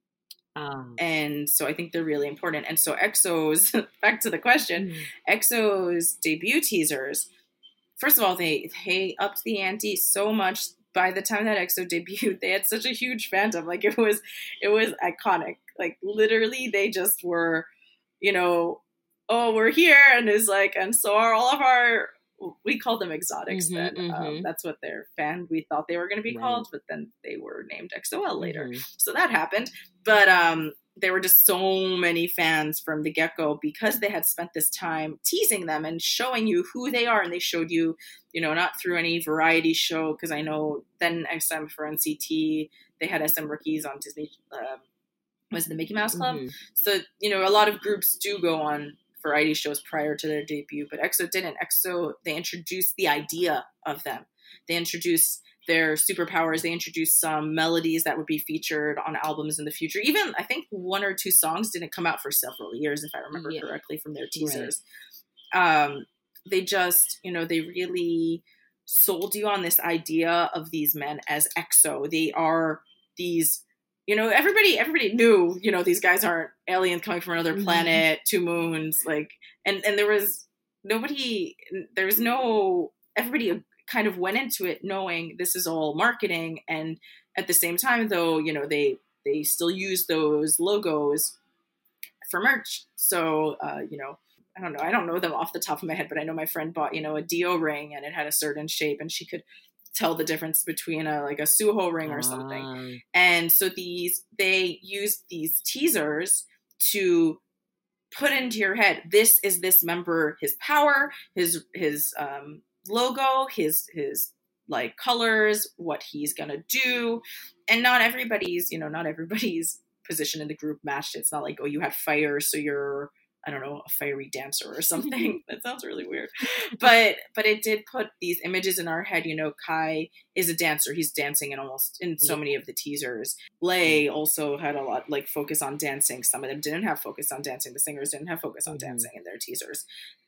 Um, and so I think they're really important. And so E X O's, back to the question, mm-hmm. E X O's debut teasers, first of all, they, they upped the ante so much. By the time that E X O debuted, they had such a huge fandom. Like, it was, it was iconic. Like, literally, they just were, you know, oh, we're here. And it's like, and so are all of our, we called them exotics mm-hmm, then. Mm-hmm. Um, that's what their fan, we thought they were going to be right. called, but then they were named X O L later. Mm-hmm. So that happened. But um, there were just so many fans from the get-go, because they had spent this time teasing them and showing you who they are. And they showed you, you know, not through any variety show, because I know then S M for N C T, they had S M Rookies on Disney, uh, was it the Mickey Mouse Club? Mm-hmm. So, you know, a lot of groups do go on variety shows prior to their debut, but E X O didn't. E X O, they introduced the idea of them. They introduced their superpowers. They introduced some melodies that would be featured on albums in the future. Even, I think, one or two songs didn't come out for several years, if I remember yeah. correctly, from their teasers. Right. Um, they just, you know, they really sold you on this idea of these men as E X O. They are these, you know, everybody, everybody knew, you know, these guys aren't aliens coming from another planet, mm-hmm. two moons, like, and, and there was nobody, there was no, everybody kind of went into it knowing this is all marketing. And at the same time, though, you know, they, they still use those logos for merch. So, uh, you know, I don't know. I don't know them off the top of my head, but I know my friend bought, you know, a Dio ring, and it had a certain shape, and she could tell the difference between a, like a Suho ring or something. Um. And so these, they use these teasers to put into your head, this is this member, his power, his, his, um, logo, his, his like colors, what he's going to do. And not everybody's, you know, not everybody's position in the group matched. It's not like, oh, you had fire, so you're, I don't know, a fiery dancer or something. That sounds really weird. But but it did put these images in our head. You know, Kai is a dancer. He's dancing in almost in so many of the teasers. Lay also had a lot like focus on dancing. Some of them didn't have focus on dancing. The singers didn't have focus on mm-hmm. dancing in their teasers.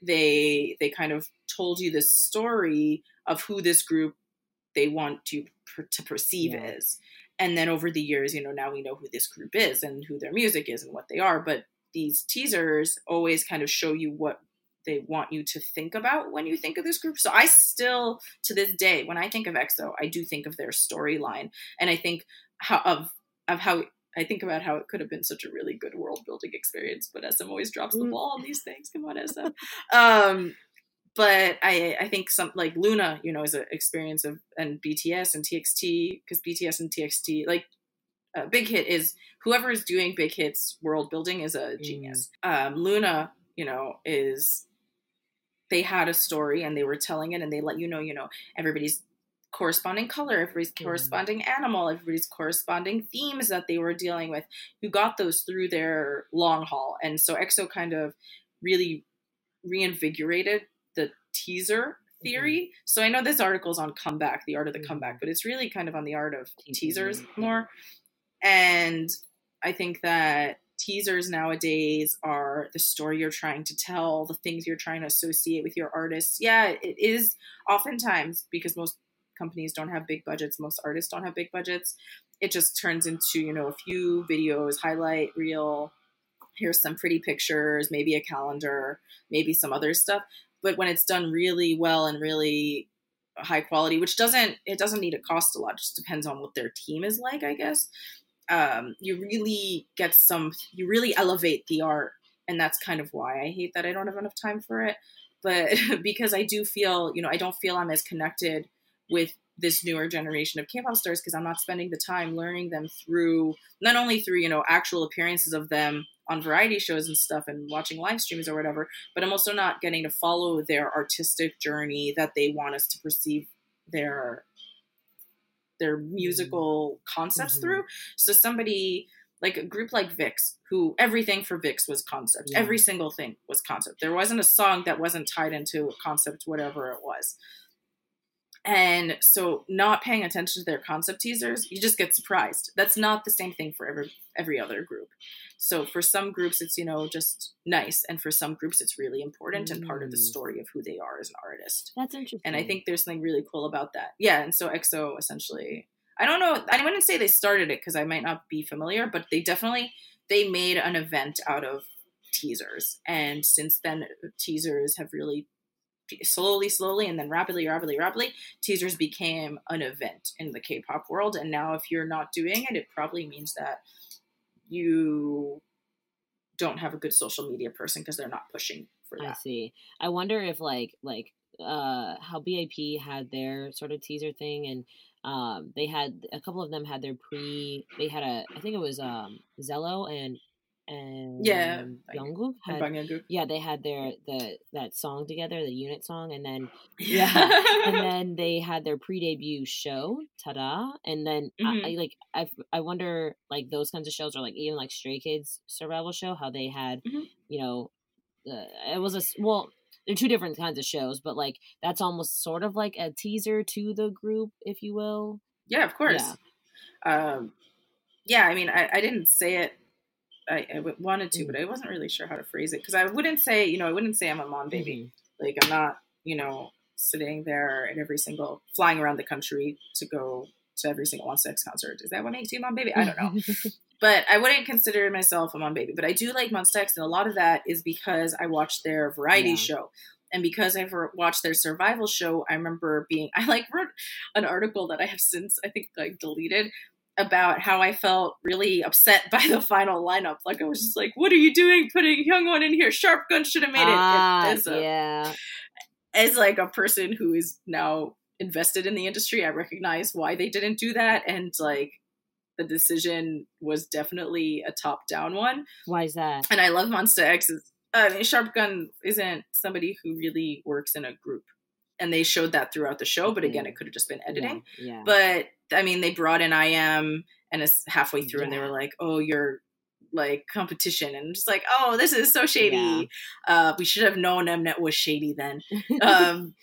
They they kind of told you this story of who this group they want to to perceive yeah. is. And then over the years, you know, now we know who this group is and who their music is and what they are. But these teasers always kind of show you what they want you to think about when you think of this group. So I still, to this day, when I think of EXO, I do think of their storyline. And I think how of of how I think about how it could have been such a really good world building experience, but S M always drops the ball on these things. Come on, S M. Um, but I I think some like Luna, you know, is an experience of, and B T S and T X T, because B T S and T X T, like uh, Big Hit is, whoever is doing Big Hit's world building is a genius. Mm. Um, Luna, you know, is, they had a story and they were telling it, and they let you know, you know, everybody's corresponding color, everybody's mm. corresponding animal, everybody's corresponding themes that they were dealing with. You got those through their long haul. And so EXO kind of really reinvigorated the teaser theory. Mm-hmm. So I know this article is on comeback, the art of the mm-hmm. comeback, but it's really kind of on the art of mm-hmm. teasers more. And I think that teasers nowadays are the story you're trying to tell, the things you're trying to associate with your artists. Yeah, it is oftentimes, because most companies don't have big budgets, most artists don't have big budgets, it just turns into, you know, a few videos, highlight reel, here's some pretty pictures, maybe a calendar, maybe some other stuff. But when it's done really well and really high quality, which doesn't, it doesn't need to cost a lot, it just depends on what their team is like, I guess. Um, you really get some, you really elevate the art. And that's kind of why I hate that I don't have enough time for it. But because I do feel, you know, I don't feel I'm as connected with this newer generation of K-pop stars, because I'm not spending the time learning them through, not only through, you know, actual appearances of them on variety shows and stuff and watching live streams or whatever, but I'm also not getting to follow their artistic journey that they want us to perceive their their musical concepts mm-hmm. through. So somebody like a group like VIXX, who everything for VIXX was concept. Yeah. Every single thing was concept. There wasn't a song that wasn't tied into a concept, whatever it was. And so not paying attention to their concept teasers, you just get surprised. That's not the same thing for every every other group. So for some groups, it's, you know, just nice. And for some groups, it's really important mm. and part of the story of who they are as an artist. That's interesting. And I think there's something really cool about that. Yeah. And so EXO essentially, I don't know, I wouldn't say they started it because I might not be familiar, but they definitely, they made an event out of teasers. And since then, teasers have really slowly, slowly, and then rapidly, rapidly, rapidly, teasers became an event in the K-pop world. And now if you're not doing it, it probably means that you don't have a good social media person because they're not pushing for that. I see. I wonder if like, like, uh, how B A P had their sort of teaser thing, and um, they had, a couple of them had their pre, they had a, I think it was um, Zello and and yeah, Jungkook had, and yeah, they had their the that song together, the unit song, and then yeah, and then they had their pre-debut show, Ta-da, and then mm-hmm. I, I like I I wonder like those kinds of shows, or like even like Stray Kids survival show, how they had mm-hmm. you know uh, it was a well they're two different kinds of shows, but like that's almost sort of like a teaser to the group, if you will. Yeah, of course. Yeah, um, yeah I mean, I, I didn't say it. I, I wanted to, but I wasn't really sure how to phrase it, because I wouldn't say, you know, I wouldn't say I'm a mom baby. Mm-hmm. Like, I'm not, you know, sitting there at every single, flying around the country to go to every single Monsta X concert. Is that what makes you a mom baby? I don't know. But I wouldn't consider myself a mom baby. But I do like Monsta X, and a lot of that is because I watched their variety yeah. show. And because I've watched their survival show, I remember being, I like wrote an article that I have since, I think, like deleted, about how I felt really upset by the final lineup. Like, I was just like, what are you doing putting Hyungwon in here? Sharp Gun should have made it. Ah, as a, yeah. As like a person who is now invested in the industry, I recognize why they didn't do that. And like, the decision was definitely a top-down one. Why is that? And I love Monsta X's. I mean, Sharp Gun isn't somebody who really works in a group. And they showed that throughout the show, but again, it could have just been editing. Yeah, yeah. But I mean, they brought in I M, and it's halfway through, yeah. and they were like, "Oh, you're like competition," and just like, "Oh, this is so shady." Yeah. Uh, we should have known Mnet was shady then. um,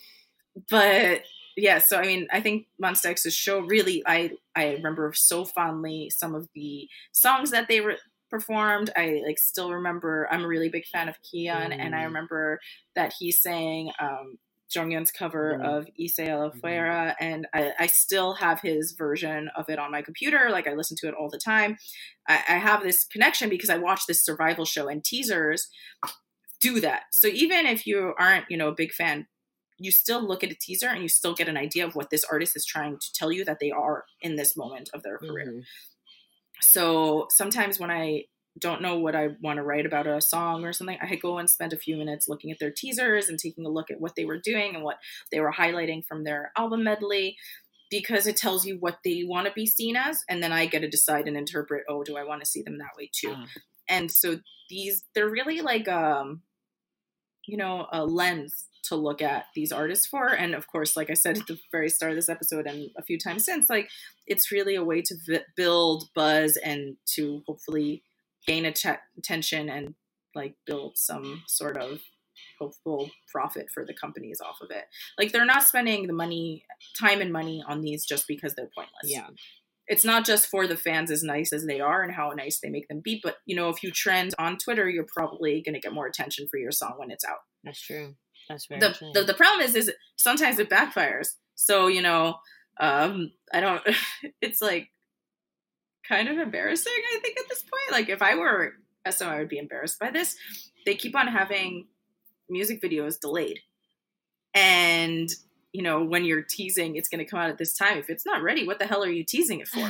but yeah, so I mean, I think Monsta X's show really, I I remember so fondly some of the songs that they re- performed. I like still remember. I'm a really big fan of Kihyun, mm. and I remember that he sang. Um, Jonghyun's cover mm-hmm. of Issei a la Fuera, mm-hmm. and I, I still have his version of it on my computer. Like, I listen to it all the time. I, I have this connection because I watched this survival show, and teasers do that. So even if you aren't, you know, a big fan, you still look at a teaser and you still get an idea of what this artist is trying to tell you that they are in this moment of their career. Mm-hmm. So sometimes when I don't know what I want to write about a song or something, I go and spend a few minutes looking at their teasers and taking a look at what they were doing and what they were highlighting from their album medley, because it tells you what they want to be seen as. And then I get to decide and interpret, oh, do I want to see them that way too? Uh. And so these, they're really like, um, you know, a lens to look at these artists for. And of course, like I said at the very start of this episode and a few times since, like, it's really a way to v- build buzz and to hopefully gain att- attention and like build some sort of hopeful profit for the companies off of it. Like, they're not spending the money, time and money on these just because they're pointless. Yeah. It's not just for the fans, as nice as they are and how nice they make them be. But, you know, if you trend on Twitter, you're probably going to get more attention for your song when it's out. That's true. That's very the, true. The, the problem is, is sometimes it backfires. So, you know, um, I don't, it's like kind of embarrassing, I think, at this point. Like, if I were S M, I would be embarrassed by this. They keep on having music videos delayed. And, you know, when you're teasing, it's going to come out at this time. If it's not ready, what the hell are you teasing it for?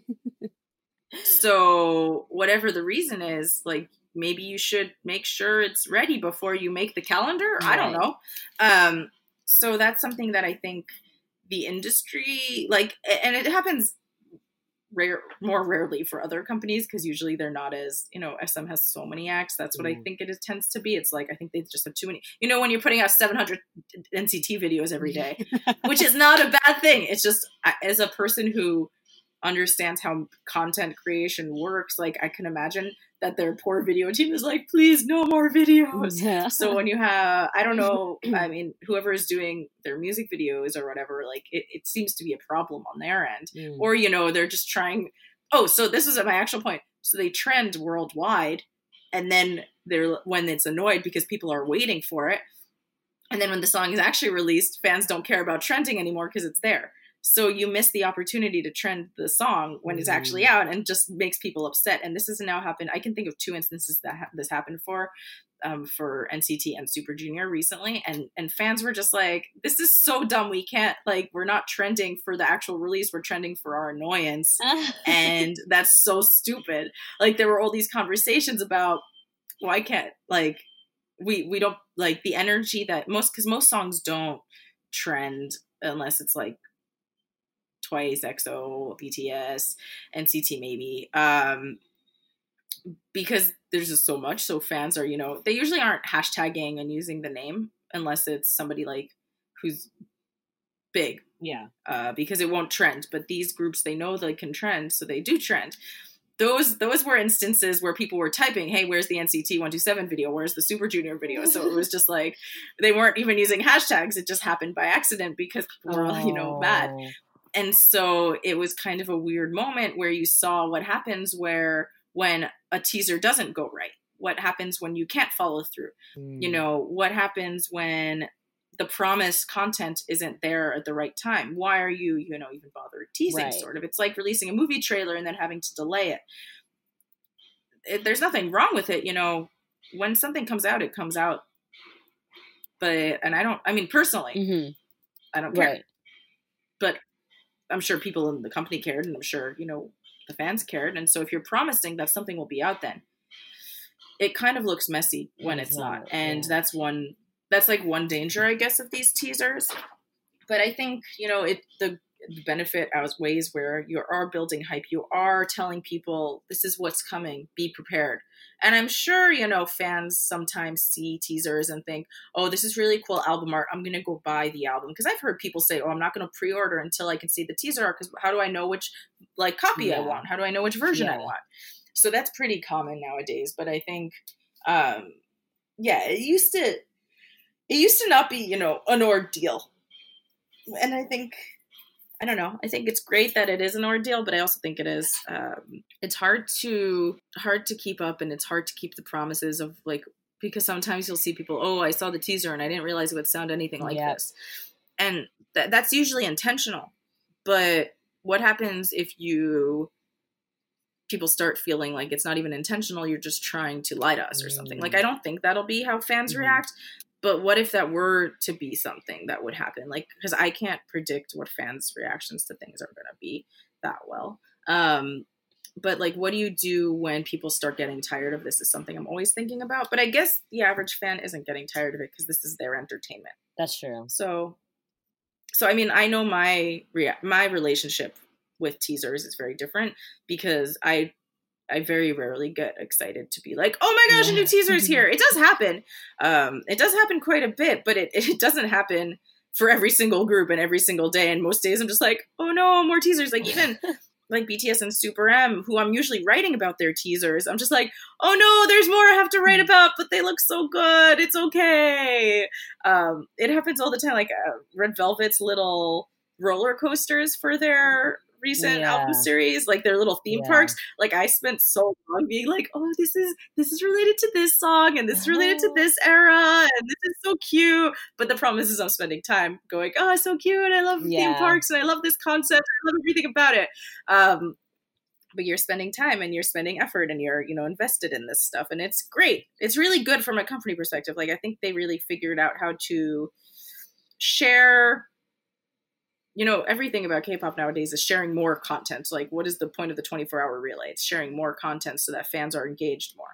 So whatever the reason is, like, maybe you should make sure it's ready before you make the calendar. Right. I don't know. Um, so that's something that I think the industry, like, and it happens rare, more rarely for other companies, because usually they're not as, you know, S M has so many acts. That's what mm. I think it is, tends to be. It's like, I think they just have too many, you know, when you're putting out seven hundred N C T videos every day, which is not a bad thing. It's just, as a person who understands how content creation works, like, I can imagine that their poor video team is like, please, no more videos. Yeah. So when you have, I don't know, I mean, whoever is doing their music videos or whatever, like, it, it seems to be a problem on their end. Mm. Or, you know, they're just trying, oh, so this is my actual point. So they trend worldwide, and then they're, when it's annoyed because people are waiting for it, and then when the song is actually released, fans don't care about trending anymore because it's there. So you miss the opportunity to trend the song when it's actually out, and just makes people upset. And this has now happened. I can think of two instances that ha- this happened for, um, for N C T and Super Junior recently. And, and fans were just like, this is so dumb. We can't, like, we're not trending for the actual release. We're trending for our annoyance. And that's so stupid. Like, there were all these conversations about, why can't, like, we, we don't, like, the energy that most, cause most songs don't trend unless it's like Twice, X O, B T S, N C T maybe, um, because there's just so much. So fans are, you know, they usually aren't hashtagging and using the name unless it's somebody like who's big. Yeah. Uh, because it won't trend. But these groups, they know they can trend, so they do trend. Those those were instances where people were typing, hey, where's the N C T one two seven video? Where's the Super Junior video? So it was just like, they weren't even using hashtags. It just happened by accident because people were, oh. you know, mad. And so it was kind of a weird moment where you saw what happens where when a teaser doesn't go right, what happens when you can't follow through, mm. you know, what happens when the promised content isn't there at the right time. Why are you, you know, even bothered teasing right. sort of? It's like releasing a movie trailer and then having to delay it. it. There's nothing wrong with it. You know, when something comes out, it comes out. But, and I don't, I mean, personally, mm-hmm. I don't care. Right. But I'm sure people in the company cared, and I'm sure, you know, the fans cared. And so if you're promising that something will be out then, it kind of looks messy when it's not. And yeah. that's one, that's like one danger, I guess, of these teasers. But I think, you know, it, the, the benefit outweighs where you are building hype. You are telling people this is what's coming, be prepared. And I'm sure, you know, fans sometimes see teasers and think, oh, this is really cool album art. I'm going to go buy the album. Because I've heard people say, oh, I'm not going to pre-order until I can see the teaser art. Because how do I know which, like, copy yeah. I want? How do I know which version yeah. I want? So that's pretty common nowadays. But I think, um, yeah, it used to, it used to not be, you know, an ordeal. And I think, I don't know. I think it's great that it is an ordeal, but I also think it is, um, it's hard to, hard to keep up, and it's hard to keep the promises of, like, because sometimes you'll see people, oh, I saw the teaser and I didn't realize it would sound anything like yep. this. And th- that's usually intentional. But what happens if you people start feeling like it's not even intentional, you're just trying to lie to us or something. Like, I don't think that'll be how fans mm-hmm. react, but what if that were to be something that would happen? Like, because I can't predict what fans' reactions to things are going to be that well. Um, but like, what do you do when people start getting tired of this is something I'm always thinking about. But I guess the average fan isn't getting tired of it because this is their entertainment. That's true. So, so I mean, I know my rea- my relationship with teasers is very different because I I very rarely get excited to be like, oh my gosh, yeah. a new teaser is here. It does happen. Um, it does happen quite a bit, but it, it doesn't happen for every single group and every single day. And most days I'm just like, oh no, more teasers. Like even like B T S and Super M, who I'm usually writing about their teasers. I'm just like, oh no, there's more I have to write about, but they look so good. It's okay. Um, it happens all the time. Like uh, Red Velvet's little roller coasters for their recent yeah. album series, like their little theme yeah. parks. Like I spent so long being like, oh, this is this is related to this song and this is related to this era and this is so cute. But the problem is, is I'm spending time going, oh, it's so cute. I love yeah. theme parks and I love this concept. I love everything about it. Um, but you're spending time and you're spending effort and you're, you know, invested in this stuff. And it's great. It's really good from a company perspective. Like I think they really figured out how to share. You know, everything about K-pop nowadays is sharing more content. Like, what is the point of the twenty-four hour relay? It's sharing more content so that fans are engaged more.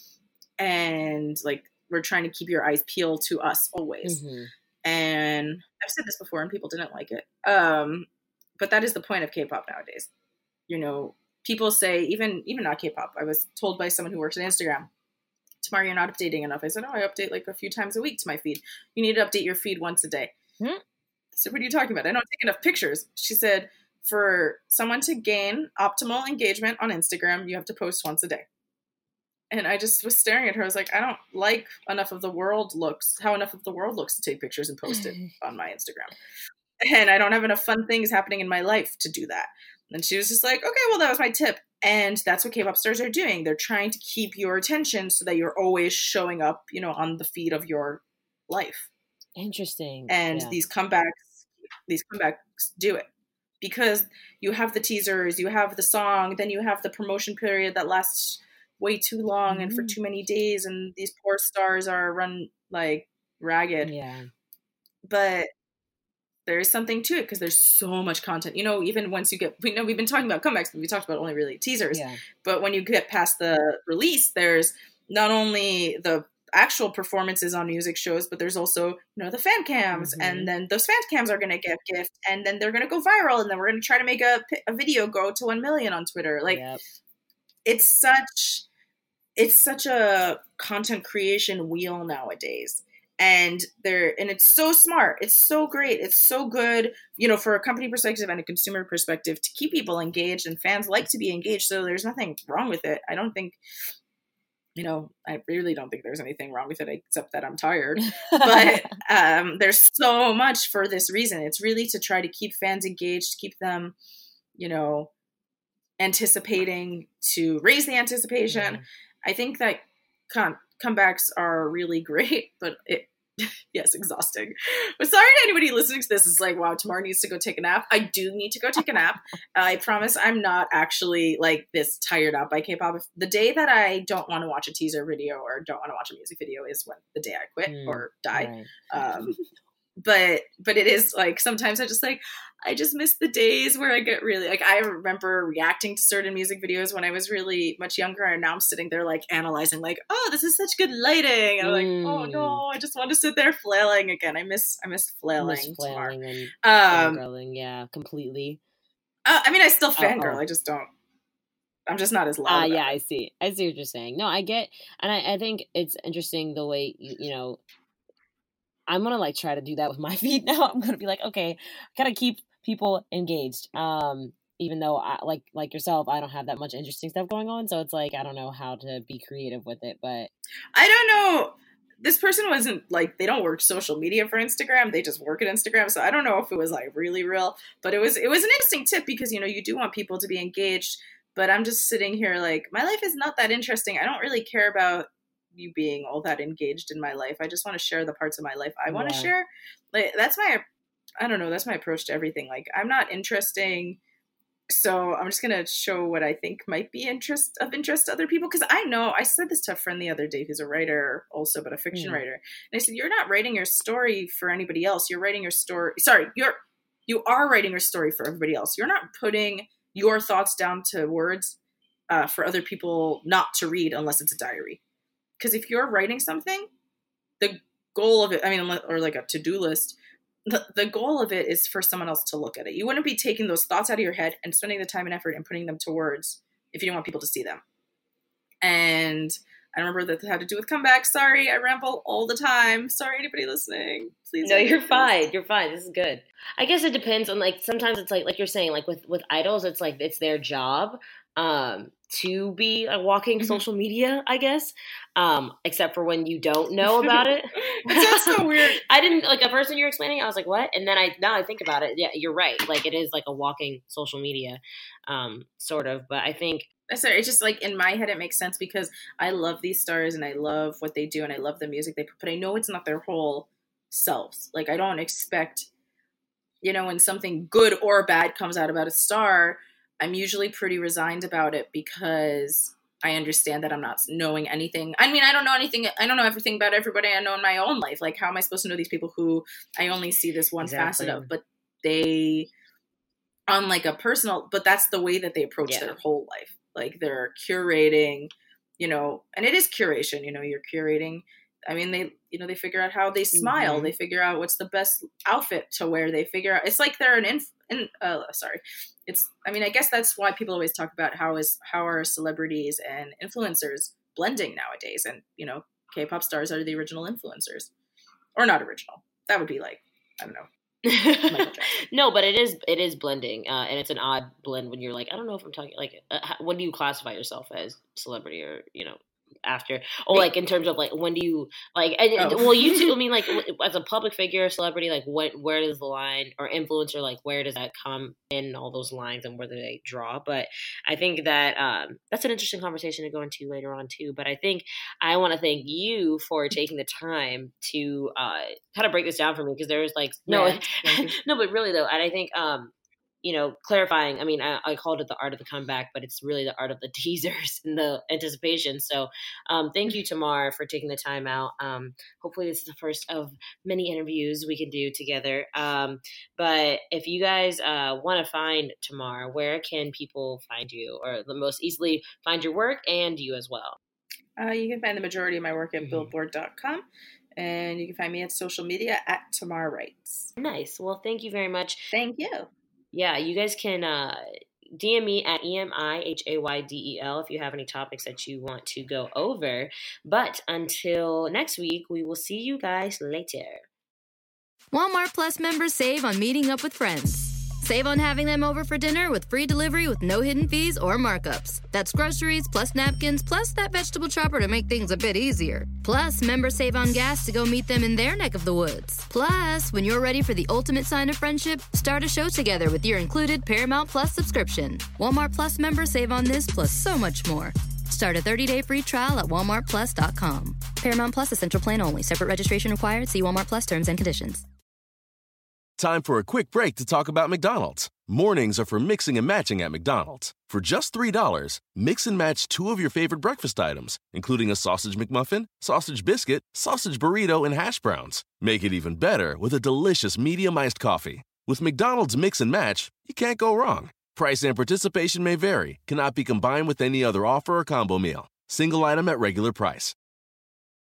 And, like, we're trying to keep your eyes peeled to us always. Mm-hmm. And I've said this before and people didn't like it. Um, but that is the point of K-pop nowadays. You know, people say, even even not K-pop. I was told by someone who works at Instagram, Tamara, you're not updating enough. I said, oh, I update, like, a few times a week to my feed. You need to update your feed once a day. Mm-hmm. So what are you talking about? I don't take enough pictures. She said, for someone to gain optimal engagement on Instagram, you have to post once a day. And I just was staring at her. I was like, I don't like enough of the world looks, how enough of the world looks to take pictures and post it on my Instagram. And I don't have enough fun things happening in my life to do that. And she was just like, okay, well, that was my tip. And that's what K-pop stars are doing. They're trying to keep your attention so that you're always showing up, you know, on the feed of your life. Interesting. And yeah. these comebacks, these comebacks do it because you have the teasers, you have the song, then you have the promotion period that lasts way too long mm-hmm. and for too many days, and these poor stars are run like ragged. Yeah. But there is something to it because there's so much content. You know, even once you get, we know we've been talking about comebacks, but we talked about only really teasers. Yeah. But when you get past the release, there's not only the actual performances on music shows, but there's also, you know, the fan cams, mm-hmm. and then those fan cams are going to get gift, and then they're going to go viral, and then we're going to try to make a, a video go to one million on Twitter. Like, yep. it's such, it's such a content creation wheel nowadays. And they're, and it's so smart. It's so great. It's so good, you know, for a company perspective and a consumer perspective to keep people engaged, and fans like to be engaged. So there's nothing wrong with it. I don't think, you know, I really don't think there's anything wrong with it except that I'm tired. But um, there's so much for this reason. It's really to try to keep fans engaged, keep them, you know, anticipating, to raise the anticipation. Yeah. I think that com- comebacks are really great, but it, yes, exhausting. But sorry to anybody listening to this is like, wow, Tamara needs to go take a nap. I do need to go take a nap. I promise I'm not actually like this tired out by K-pop. If the day that I don't want to watch a teaser video or don't want to watch a music video is when the day I quit mm, or die. Right. Um, but but it is like sometimes I just like I just miss the days where I get really like I remember reacting to certain music videos when I was really much younger, and now I'm sitting there like analyzing like, oh, this is such good lighting. And I'm mm. like, oh no, I just want to sit there flailing again. I miss I miss flailing. I miss flailing and um, fangirling, yeah, completely. Uh, I mean, I still fangirl. Oh. I just don't. I'm just not as loud. Ah, uh, yeah, it. I see. I see what you're saying. No, I get, and I, I think it's interesting the way you, you know. I'm going to like try to do that with my feed now. I'm going to be like, okay, kind of keep people engaged. Um, even though I like, like yourself, I don't have that much interesting stuff going on. So it's like, I don't know how to be creative with it, but I don't know. This person wasn't like, they don't work social media for Instagram. They just work at Instagram. So I don't know if it was like really real, but it was, it was an interesting tip because, you know, you do want people to be engaged, but I'm just sitting here like, my life is not that interesting. I don't really care about you being all that engaged in my life. I just want to share the parts of my life I want to yeah. share. Like that's my, I don't know, that's my approach to everything. Like I'm not interesting so I'm just going to show what I think might be interest of interest to other people. Cause I know I said this to a friend the other day, who's a writer also, but a fiction mm. writer. And I said, you're not writing your story for anybody else. You're writing your story. Sorry. You're, you are writing your story for everybody else. You're not putting your thoughts down to words uh, for other people not to read unless it's a diary. Cause if you're writing something, the goal of it, I mean, or like a to-do list, The, the goal of it is for someone else to look at it. You wouldn't be taking those thoughts out of your head and spending the time and effort and putting them to words if you don't want people to see them. And I remember that had to do with comebacks. Sorry, I ramble all the time. Sorry, anybody listening. Please. No, you're fine. You're fine. This is good. I guess it depends on, like, sometimes it's like, like you're saying, like with, with idols, it's like, it's their job um, to be a walking mm-hmm. social media, I guess. Um, except for when you don't know about it. That's so weird. I didn't, like, at first when you were explaining, I was like, what? And then I, now I think about it. Yeah, you're right. Like, it is like a walking social media, um, sort of. But I think. Sorry, it's just like in my head, it makes sense because I love these stars and I love what they do and I love the music they put, but I know it's not their whole selves. Like, I don't expect, you know, when something good or bad comes out about a star, I'm usually pretty resigned about it because I understand that I'm not knowing anything. I mean, I don't know anything. I don't know everything about everybody I know in my own life. Like, how am I supposed to know these people who I only see this one exactly. facet of? But they, on like a personal, but that's the way that they approach yeah. their whole life. Like, they're curating, you know, and it is curation, you know, you're curating. I mean, they, you know, they figure out how they smile. Mm-hmm. They figure out what's the best outfit to wear. They figure out, it's like they're an inf, in, uh, sorry. It's, I mean, I guess that's why people always talk about how is, how are celebrities and influencers blending nowadays. And, you know, K-pop stars are the original influencers, or not original. That would be like, I don't know. No, but it is it is blending, uh, and it's an odd blend when you're like, I don't know if I'm talking like, uh, how, when do you classify yourself as celebrity or, you know, after, or like in terms of like, when do you like, and, oh. well, you too, I mean, like as a public figure, celebrity, like what, where does the line, or influencer, like where does that come in, all those lines, and where do they draw? But I think that um, that's an interesting conversation to go into later on too. But I think I want to thank you for taking the time to uh, kind of break this down for me, because there's like, no, yeah, no, but really though, and I think, um, you know, clarifying, I mean, I, I called it the art of the comeback, but it's really the art of the teasers and the anticipation. So um, thank you, Tamar, for taking the time out. Um, hopefully this is the first of many interviews we can do together. Um, but if you guys uh, want to find Tamar, where can people find you, or the most easily find your work and you as well? Uh, you can find the majority of my work at mm-hmm. billboard dot com. And you can find me at social media at Tamar Writes. Nice. Well, thank you very much. Thank you. Yeah, you guys can uh, D M me at E M I H A Y D E L if you have any topics that you want to go over. But until next week, we will see you guys later. Walmart Plus members save on meeting up with friends. Save on having them over for dinner with free delivery with no hidden fees or markups. That's groceries plus napkins plus that vegetable chopper to make things a bit easier. Plus, members save on gas to go meet them in their neck of the woods. Plus, when you're ready for the ultimate sign of friendship, start a show together with your included Paramount Plus subscription. Walmart Plus members save on this plus so much more. Start a thirty-day free trial at walmart plus dot com. Paramount Plus Essential Plan only. Separate registration required. See Walmart Plus terms and conditions. Time for a quick break to talk about McDonald's. Mornings are for mixing and matching at McDonald's. For just three dollars, mix and match two of your favorite breakfast items, including a sausage McMuffin, sausage biscuit, sausage burrito, and hash browns. Make it even better with a delicious medium iced coffee. With McDonald's Mix and Match, you can't go wrong. Price and participation may vary, cannot be combined with any other offer or combo meal. Single item at regular price.